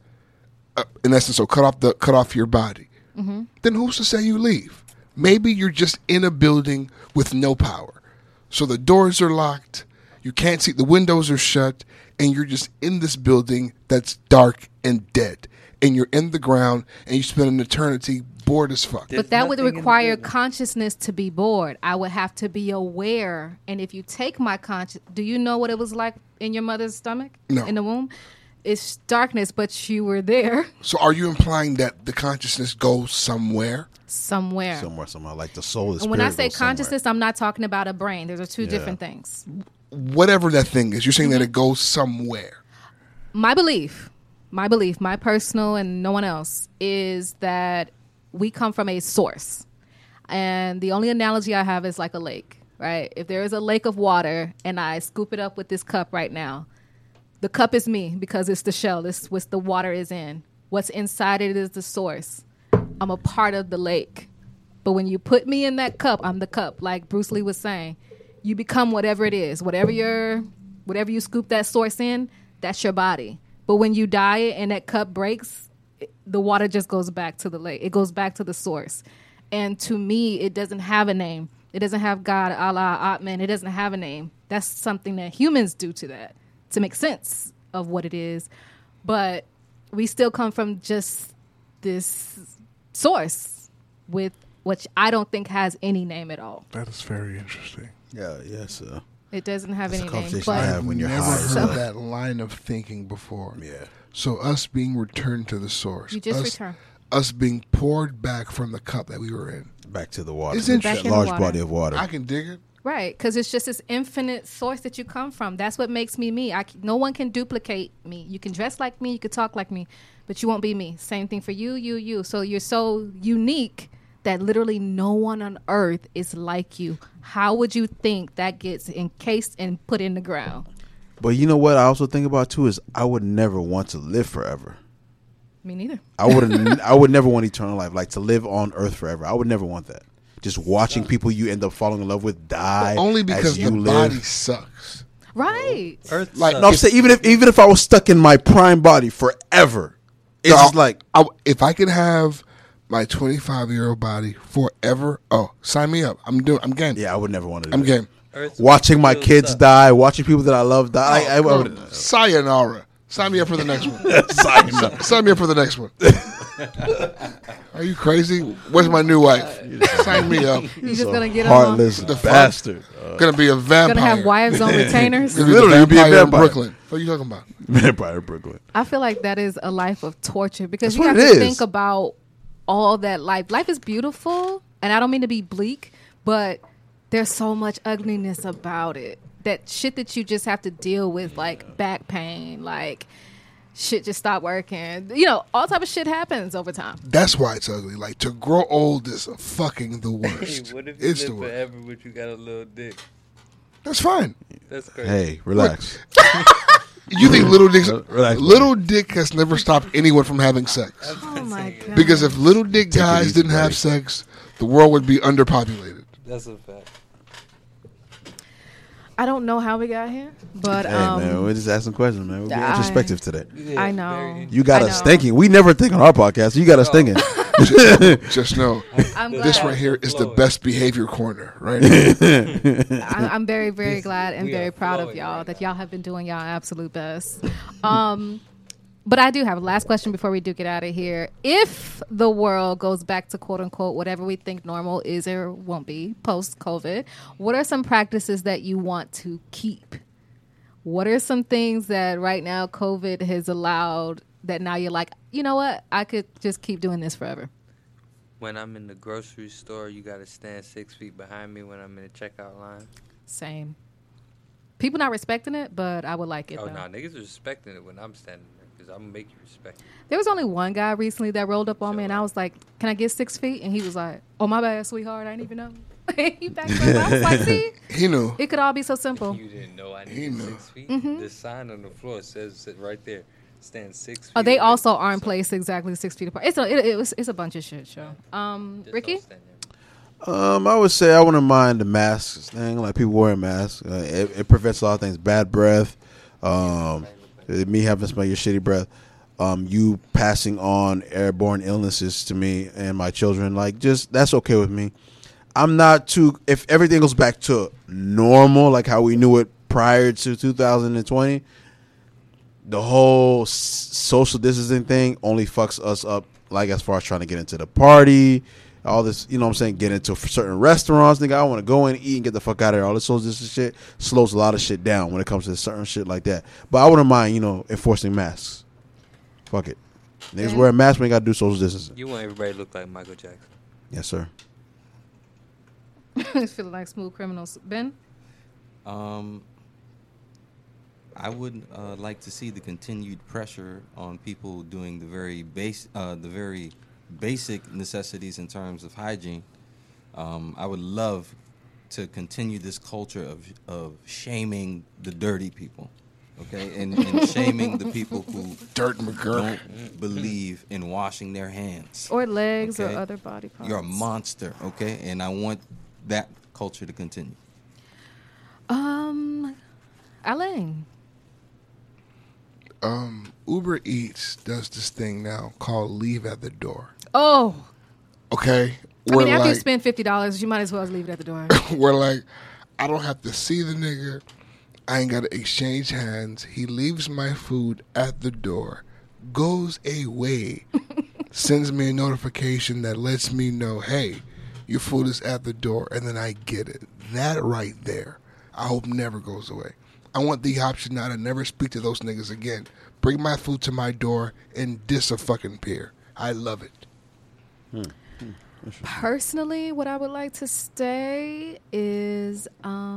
in essence, so cut off your body, then who's to say you leave? Maybe you're just in a building with no power, so the doors are locked, you can't see, the windows are shut, and you're just in this building that's dark and dead, and you're in the ground, and you spend an eternity bored as fuck. But that would require consciousness to be bored. I would have to be aware. And if you take my conscious, do you know what it was like in your mother's stomach? No. In the womb? It's darkness, but you were there So are you implying that the consciousness goes somewhere? somewhere. Somehow, like the soul is. And when I say consciousness, I'm not talking about a brain. Those are two different things. Whatever that thing is, you're saying that it goes somewhere. My belief, my personal and no one else, is that we come from a source. And the only analogy I have is like a lake, right? If there is a lake of water and I scoop it up with this cup right now, the cup is me because it's the shell. It's what the water is in. What's inside it is the source. I'm a part of the lake. But when you put me in that cup, I'm the cup. Like Bruce Lee was saying, you become whatever it is. Whatever you scoop that source in, that's your body. But when you die and that cup breaks, the water just goes back to the lake. It goes back to the source. And to me, it doesn't have a name. It doesn't have God, Allah, Atman. It doesn't have a name. That's something that humans do to that to make sense of what it is. But we still come from just this source with which I don't think has any name at all. That is very interesting. Yes. It doesn't have That's any a name. conversation I have when you're Never high. heard that line of thinking before. Yeah. So us being returned to the source. You just us, return. Us being poured back from the cup that we were in. Back to the water. It's interesting. That Back in the large water. body of water. I can dig it. Right, because it's just this infinite source that you come from. That's what makes me me. No one can duplicate me. You can dress like me, you can talk like me, but you won't be me. Same thing for you. So you're so unique that literally no one on earth is like you. How would you think that gets encased and put in the ground? But you know what I also think about too is I would never want to live forever. Me neither. I would never want eternal life, like to live on earth forever. I would never want that. Just watching people you end up falling in love with die Only because as you the live. body sucks. Right. Earth Like, sucks. No, I'm saying even if I was stuck in my prime body forever, it's just like if I could have my 25-year-old body forever, sign me up. I'm game. yeah, I would never want to. I'm game. Earth Watching my still kids sucks. die, watching people that I love die. I would. Sayonara. Sign me up for the next one. Sign me up for the next one. Are you crazy? Where's my new wife? Sign me up. You're just going to get on. Heartless The fuck? bastard. Gonna be a vampire. Going to have wives on retainers. Gonna be Literally, the you'd be a vampire in vampire. Brooklyn. What are you talking about? Vampire Brooklyn. I feel like that is a life of torture because That's you have what to it is. think about all that life. Life is beautiful, and I don't mean to be bleak, but there's so much ugliness about it. That shit that you just have to deal with, like back pain, like shit just stopped working. You know, all type of shit happens over time. That's why it's ugly. Like, to grow old is fucking the Hey, worst. what if you It's the live worst. forever but you got a little dick? That's fine. That's crazy. Hey, relax. You think Relax, Little Dick has never stopped anyone from having sex? Oh my god! Because if Little Dick Take it guys easy, didn't have buddy. sex, the world would be underpopulated. That's a fact. I don't know how we got here, but Hey man, we're just asking questions, man. We're being I- introspective today. Yeah, I know. very- You got I us know. thinking. We never think on our podcast. You got us thinking. Just know, I'm glad. this right here is the Flowing. best behavior corner, right? Here. I'm very, very glad and we very are proud of flowing y'all right that now. y'all have been doing y'all absolute best. But I do have a last question before we do get out of here. If the world goes back to quote unquote whatever we think normal is or won't be post COVID, what are some practices that you want to keep? What are some things that right now COVID has allowed that now you're like, you know what? I could just keep doing this forever. When I'm in the grocery store, you got to stand 6 feet behind me when I'm in the checkout line. Same. People not respecting it, but I would like it. Oh, though. no, niggas are respecting it when I'm standing there because I'm going to make you respect it. There was only one guy recently that rolled up on me, and I was like, "Can I get 6 feet?" And he was like, "Oh, my bad, sweetheart. I didn't even know." He backed up. I was like, "See, He knew. it could all be so simple." You didn't know I He needed knew. 6 feet? Mm-hmm. The sign on the floor says it right there. Stand 6 feet. Oh, they away also from aren't something. placed exactly 6 feet apart. It's a bunch of shit, show. Just Ricky? don't stand there. I would say I wouldn't mind the masks thing, like people wearing masks. It prevents a lot of things, bad breath, me having to smell your shitty breath, you passing on airborne illnesses to me and my children. Like, just that's okay with me. I'm not too. If everything goes back to normal, like how we knew it prior to 2020, the whole social distancing thing only fucks us up. Like as far as trying to get into the party. All this, you know what I'm saying, get into certain restaurants. Nigga, I want to go in, eat, and get the fuck out of there. All this social distance shit slows a lot of shit down when it comes to certain shit like that. But I wouldn't mind, enforcing masks. Fuck it. Niggas wear a mask when they got to do social distancing. You want everybody to look like Michael Jackson. Yes, sir. It's feeling like smooth criminals. Ben? I would like to see the continued pressure on people doing the very basic necessities in terms of hygiene. I would love to continue this culture of shaming the dirty people, okay, and shaming the people who Dirt McGurk. don't believe in washing their hands. Or legs Okay. or other body parts. You're a monster, okay, and I want that culture to continue. Alain. Uber Eats does this thing now called leave at the door. Oh. Okay? I mean, We're after you like, spend $50, you might as well leave it at the door. we're like, I don't have to see the nigga. I ain't got to exchange hands. He leaves my food at the door, goes away, sends me a notification that lets me know, hey, your food is at the door, and then I get it. That right there, I hope never goes away. I want the option now to never speak to those niggas again. Bring my food to my door and diss a fucking peer. I love it. Personally, what I would like to stay is,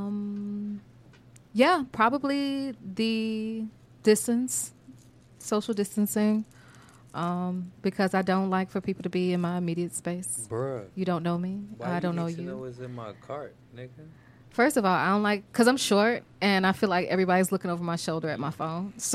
probably the social distancing, because I don't like for people to be in my immediate space. Bruh. You don't know me. Why I don't know you. Need to know you. what's in my cart, nigga? First of all, I don't like, because I'm short and I feel like everybody's looking over my shoulder at my phone. So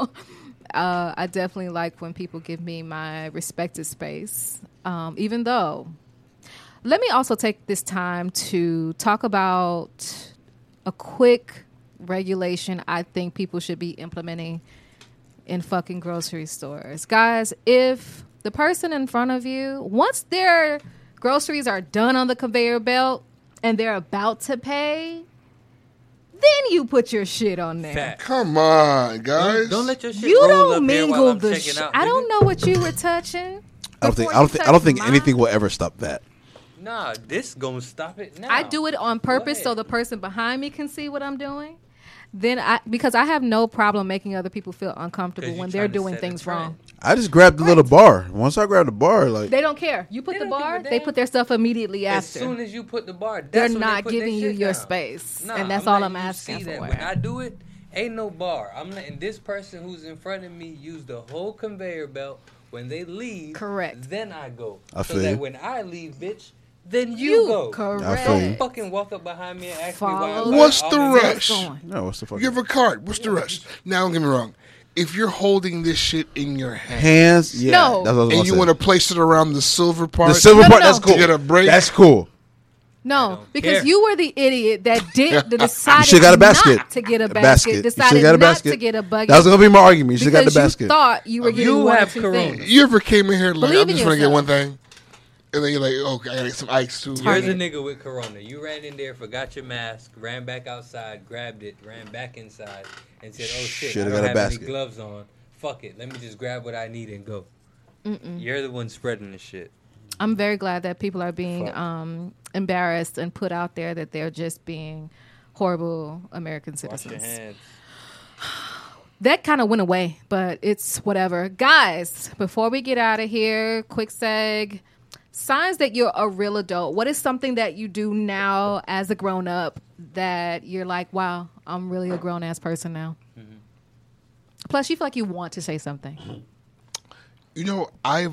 I definitely like when people give me my respected space, even though. Let me also take this time to talk about a quick regulation I think people should be implementing in fucking grocery stores. Guys, if the person in front of you, once their groceries are done on the conveyor belt and they're about to pay, then you put your shit on there. Fat. Come on, guys. Don't let your shit You roll don't up here while mingle I'm the checking shit. out, I nigga. don't know what you were touching. I don't think before you I don't think touch anything mine. will ever stop that. Nah, this gonna stop it now. I do it on purpose Go so ahead. the person behind me can see what I'm doing. Because I have no problem making other people feel uncomfortable 'Cause you when they're trying to doing set a things trend. wrong. I just grabbed the little bar. Once I grabbed the bar, like They don't care. You put They the don't give bar, a they damn. put their stuff immediately As after. soon as you put the bar, that's They're when not they put their giving you shit your down. space. Nah, And that's all I'm letting you asking see for. that. When I do it, ain't no bar. I'm letting this person who's in front of me use the whole conveyor belt. When they leave, Correct. Then I go. I so feel that you. when I leave, bitch, then you go. Correct. I feel you. Don't fucking walk up behind me and ask Follow me why. the- What's all the my- rush? Going. no, what's the fuck? You have a cart. What's the rush? Now, don't get me wrong. If you're holding this shit in your hand Hands, yeah. No. That's what I was and you gonna want say. to place it around the silver part, The silver No, part, no, that's no. cool. To get a break? That's cool. No, don't because care. you were the idiot that decided should've got a basket. not to get a A basket. You Decided should've got a not basket. to get a buggy. That was gonna be my argument. You should have got the because basket. you thought you were getting You one have or two corona. things. You ever came in here like, Believe I'm in just going to get yourself. one thing? And then you're like, okay, I got to get some ice too. You're the nigga with corona. You ran in there, forgot your mask, ran back outside, grabbed it, ran back inside, and said, "Oh shit, Should've I don't got a have basket. any gloves on. Fuck it, let me just grab what I need and go." You're the one spreading the shit. I'm very glad that people are being Fuck. embarrassed and put out there that they're just being horrible American Wash your citizens. hands. That kind of went away, but it's whatever. Guys, before we get out of here, quick seg. Signs that you're a real adult. What is something that you do now as a grown up that you're like, wow, I'm really a grown ass person now? Plus, you feel like you want to say something. You know, I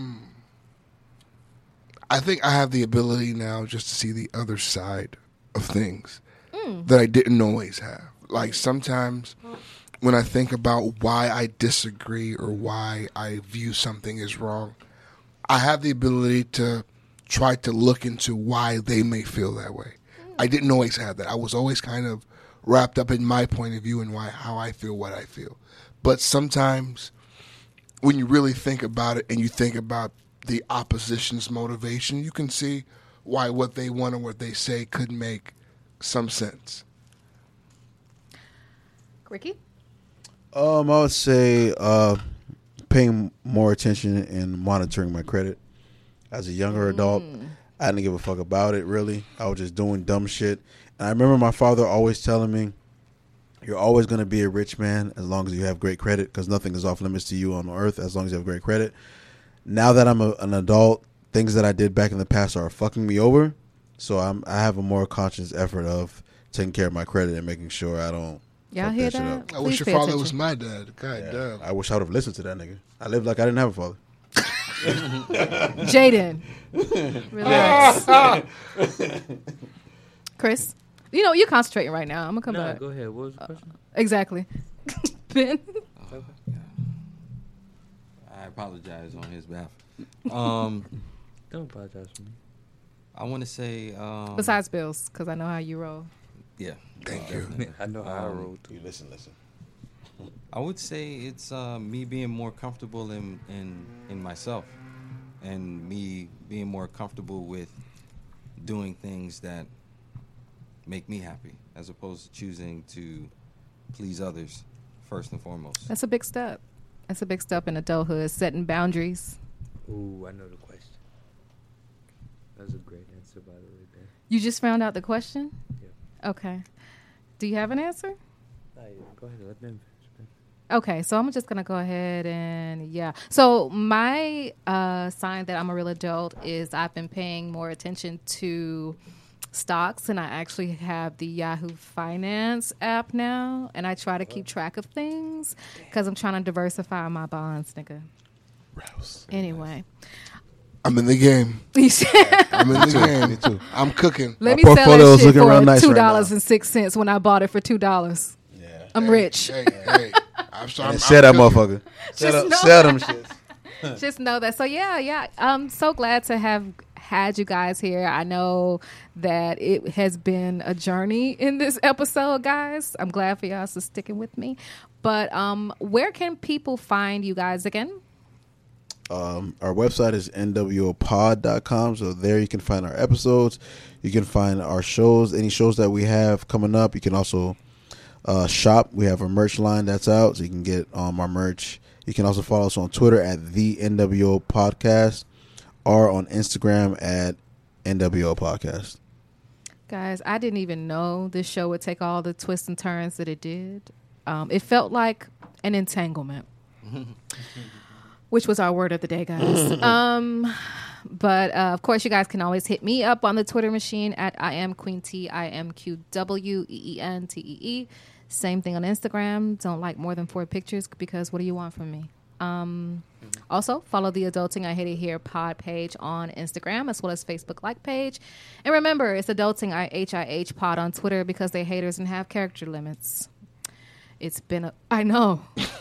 think I have the ability now just to see the other side of things that I didn't always have. Like sometimes when I think about why I disagree or why I view something as wrong, I have the ability to try to look into why they may feel that way. I didn't always have that. I was always kind of wrapped up in my point of view and how I feel what I feel. But sometimes when you really think about it and you think about the opposition's motivation, you can see why what they want or what they say could make some sense. Ricky? I would say paying more attention and monitoring my credit. As a younger adult, I didn't give a fuck about it, really. I was just doing dumb shit. And I remember my father always telling me, you're always going to be a rich man as long as you have great credit, because nothing is off limits to you on earth as long as you have great credit. Now that I'm an adult, things that I did back in the past are fucking me over. So I have a more conscious effort of taking care of my credit and making sure I don't Y'all fuck hear shit that? up. I wish Please your pay father was attention. my dad. God damn. I wish I would have listened to that nigga. I lived like I didn't have a father. Jaden. Relax. Chris? You know, you're concentrating right now. I'm going to come No, back. go ahead. What was the question? Exactly. Ben? I apologize on his behalf. Don't apologize for me. I want to say. Besides bills, because I know how you roll. Yeah. Thank you. I know how I roll too. You listen. I would say it's me being more comfortable in myself, and me being more comfortable with doing things that make me happy, as opposed to choosing to please others first and foremost. That's a big step. That's a big step in adulthood, setting boundaries. Ooh, I know the question. That's a great answer, by the way, Dan. You just found out the question? Yeah. Okay. Do you have an answer? Go ahead. Let them finish. Okay, so I'm just going to go ahead and, yeah. So my sign that I'm a real adult is I've been paying more attention to stocks, and I actually have the Yahoo Finance app now, and I try to keep track of things because I'm trying to diversify my bonds, nigga. Anyway. I'm in the game. I'm in the game. Me too. I'm cooking. Let My me sell portfolio that is shit looking for real nice right now. $2.06 when I bought it for $2. Yeah. I'm rich. Hey. I'm sorry. Sell that cooking. motherfucker. Just know Sell them shit. Just know that. So yeah. I'm so glad to have had you guys here. I know that it has been a journey in this episode, guys. I'm glad for y'all for sticking with me. But where can people find you guys again? Our website is nwopod.com. So there you can find our episodes. You can find our shows, any shows that we have coming up. You can also shop. We have a merch line that's out, so you can get our merch. You can also follow us on Twitter at the NWO Podcast or on Instagram at NWO Podcast. Guys, I didn't even know this show would take all the twists and turns that it did. It felt like an entanglement, which was our word of the day, guys. But of course, you guys can always hit me up on the Twitter machine at I am Queen T, IMQWEENTEE. Same thing on Instagram. Don't like more than 4 pictures because what do you want from me? Also, follow the Adulting I Hate It Here pod page on Instagram as well as Facebook like page. And remember, it's Adulting IHIH pod on Twitter because they're haters and have character limits. It's been I know.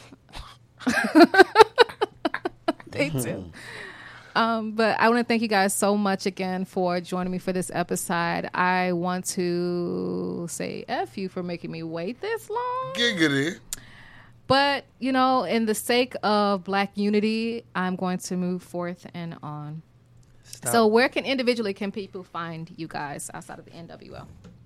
They do. But I want to thank you guys so much again for joining me for this episode. I want to say F you for making me wait this long. Giggity. But, you know, in the sake of Black unity, I'm going to move forth and on. Stop. So where can people find you guys outside of the NWO?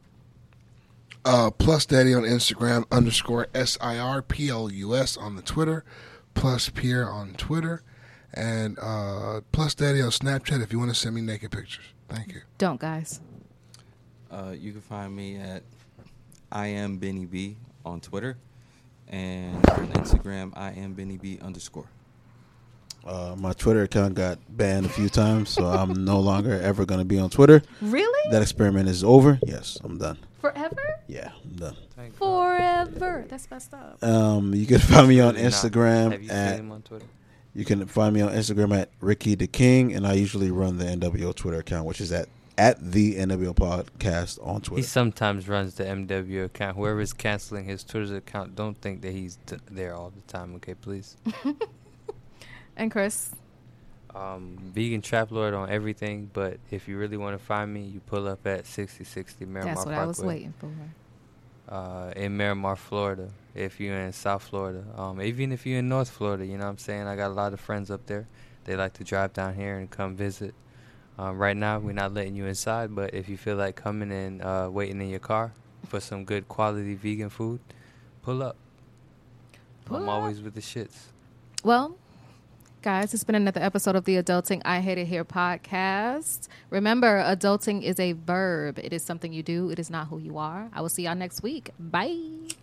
Plus Daddy on Instagram _SIRPLUS on the Twitter. Plus Pierre on Twitter. And Plus Daddy on Snapchat if you want to send me naked pictures. Thank you. Don't, guys. You can find me at I am Benny B on Twitter, and on Instagram I am Benny B _. My Twitter account got banned a few times, so I'm no longer ever going to be on Twitter. Really? That experiment is over. Yes, I'm done. Forever? Yeah, I'm done. Thank God. Forever. That's messed up. You can find me on Really not. Instagram Have you at seen him on Twitter? You can find me on Instagram at Ricky the King, and I usually run the NWO Twitter account, which is at at the NWO Podcast on He Twitter. sometimes runs the MW account. Whoever's canceling his Twitter account, don't think that he's there all the time. Okay, please. And Chris? Vegan Trap Lord on everything, but if you really want to find me, you pull up at 6060 Miramar That's what Parkway. I was waiting for. In Miramar, Florida, if you're in South Florida. Even if you're in North Florida, you know what I'm saying? I got a lot of friends up there. They like to drive down here and come visit. Right now, we're not letting you inside, but if you feel like coming and waiting in your car for some good quality vegan food, pull up. I'm always with the shits. Well, guys, it's been another episode of the Adulting I Hate It Here podcast. Remember, adulting is a verb. It is something you do. It is not who you are. I will see y'all next week. Bye.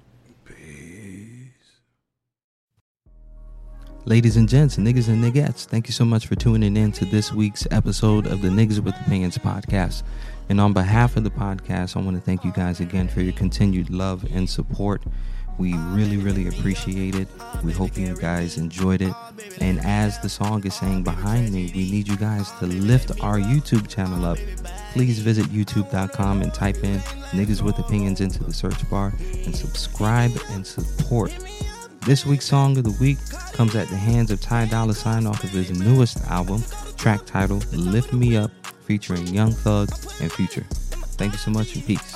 Ladies and gents, niggas and niggettes, thank you so much for tuning in to this week's episode of the Niggas with Opinions podcast. And on behalf of the podcast, I want to thank you guys again for your continued love and support. We really, really appreciate it. We hope you guys enjoyed it. And as the song is saying behind me, we need you guys to lift our YouTube channel up. Please visit youtube.com and type in Niggas with Opinions into the search bar and subscribe and support. This week's song of the week comes at the hands of Ty Dolla $ign off of his newest album, track titled Lift Me Up, featuring Young Thug and Future. Thank you so much and peace.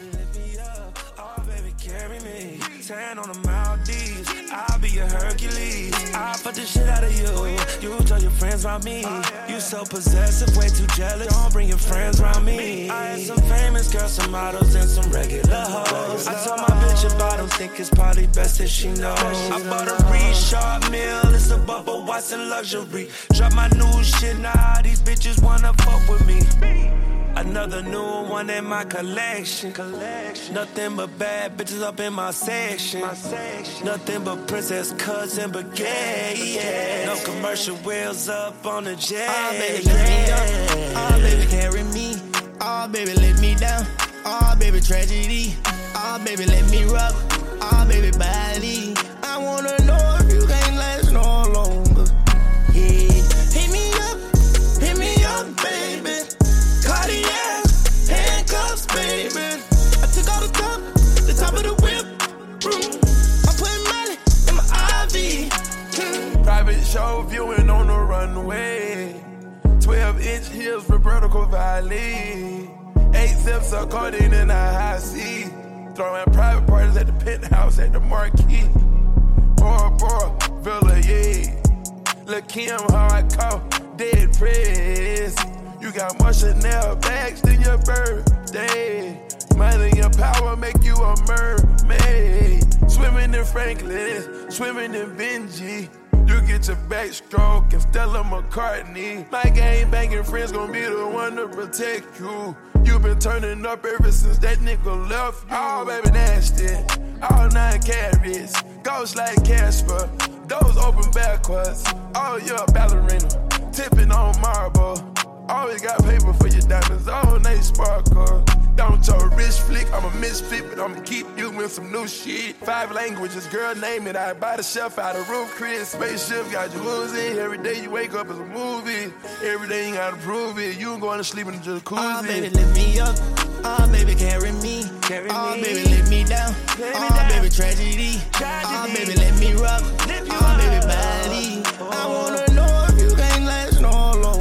On the Maldives, I'll be a Hercules. I'll put the shit out of you. You tell your friends about me. You so possessive, way too jealous. Don't bring your friends around me. I had some famous girls, some models, and some regular hoes. I told my bitch about them, think it's probably best if she knows. I bought a Richard Mill, it's a Bubba Watson luxury. Drop my new shit, now these bitches wanna fuck with me. Another new one in my collection. Nothing but bad bitches up in my section. Nothing but princess cousin baguette. Yeah. No commercial wheels up on the jet. Oh, baby, carry me up. Oh, baby, carry me. Oh, baby, let me down. Oh, baby, tragedy. Oh, baby, let me rub. Oh, baby, body. I wanna know if you can't last no longer. Yeah. Hit me up, baby. Cartier, handcuffs, baby. I took all the top of the whip. I'm putting money in my IV. Private show viewing on the runway. 12-inch heels, Roberto Cavalli. 8 zips of codeine in a high C. Throwing private parties at the penthouse at the Marquee. Bora, Villa, yeah. Lil' Kim, how I call dead press. You got more Chanel bags than your birthday. Money and power make you a mermaid. Swimming in Franklin, swimming in Benji. You get your backstroke and Stella McCartney. My gang banging friends gon' be the one to protect you. You been turning up ever since that nigga left you. Oh, baby, nasty. All 9 carats. Ghost like Casper. Those open backwards. Oh, you're a ballerina. Tipping on marble. Always got paper for your diamonds, all they sparkle. Don't your wrist flick, I'm a misfit, but I'ma keep you with some new shit. 5 languages, girl, name it, I buy the shelf out of roof, Chris. Spaceship got jacuzzi, every day you wake up is a movie. Every day you gotta prove it, you going to sleep in the jacuzzi. Oh, baby, lift me up, oh, baby, carry me. Oh, baby, let me down, oh, baby, tragedy. Oh, baby, let me rub, oh, baby, body. I wanna know if you can't last no longer.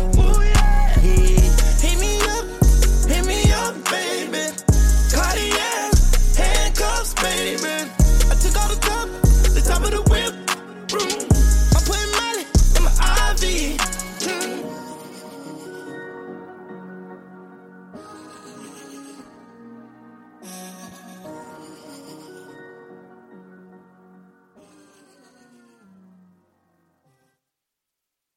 Hit me up, baby. Cartier, handcuffs, baby.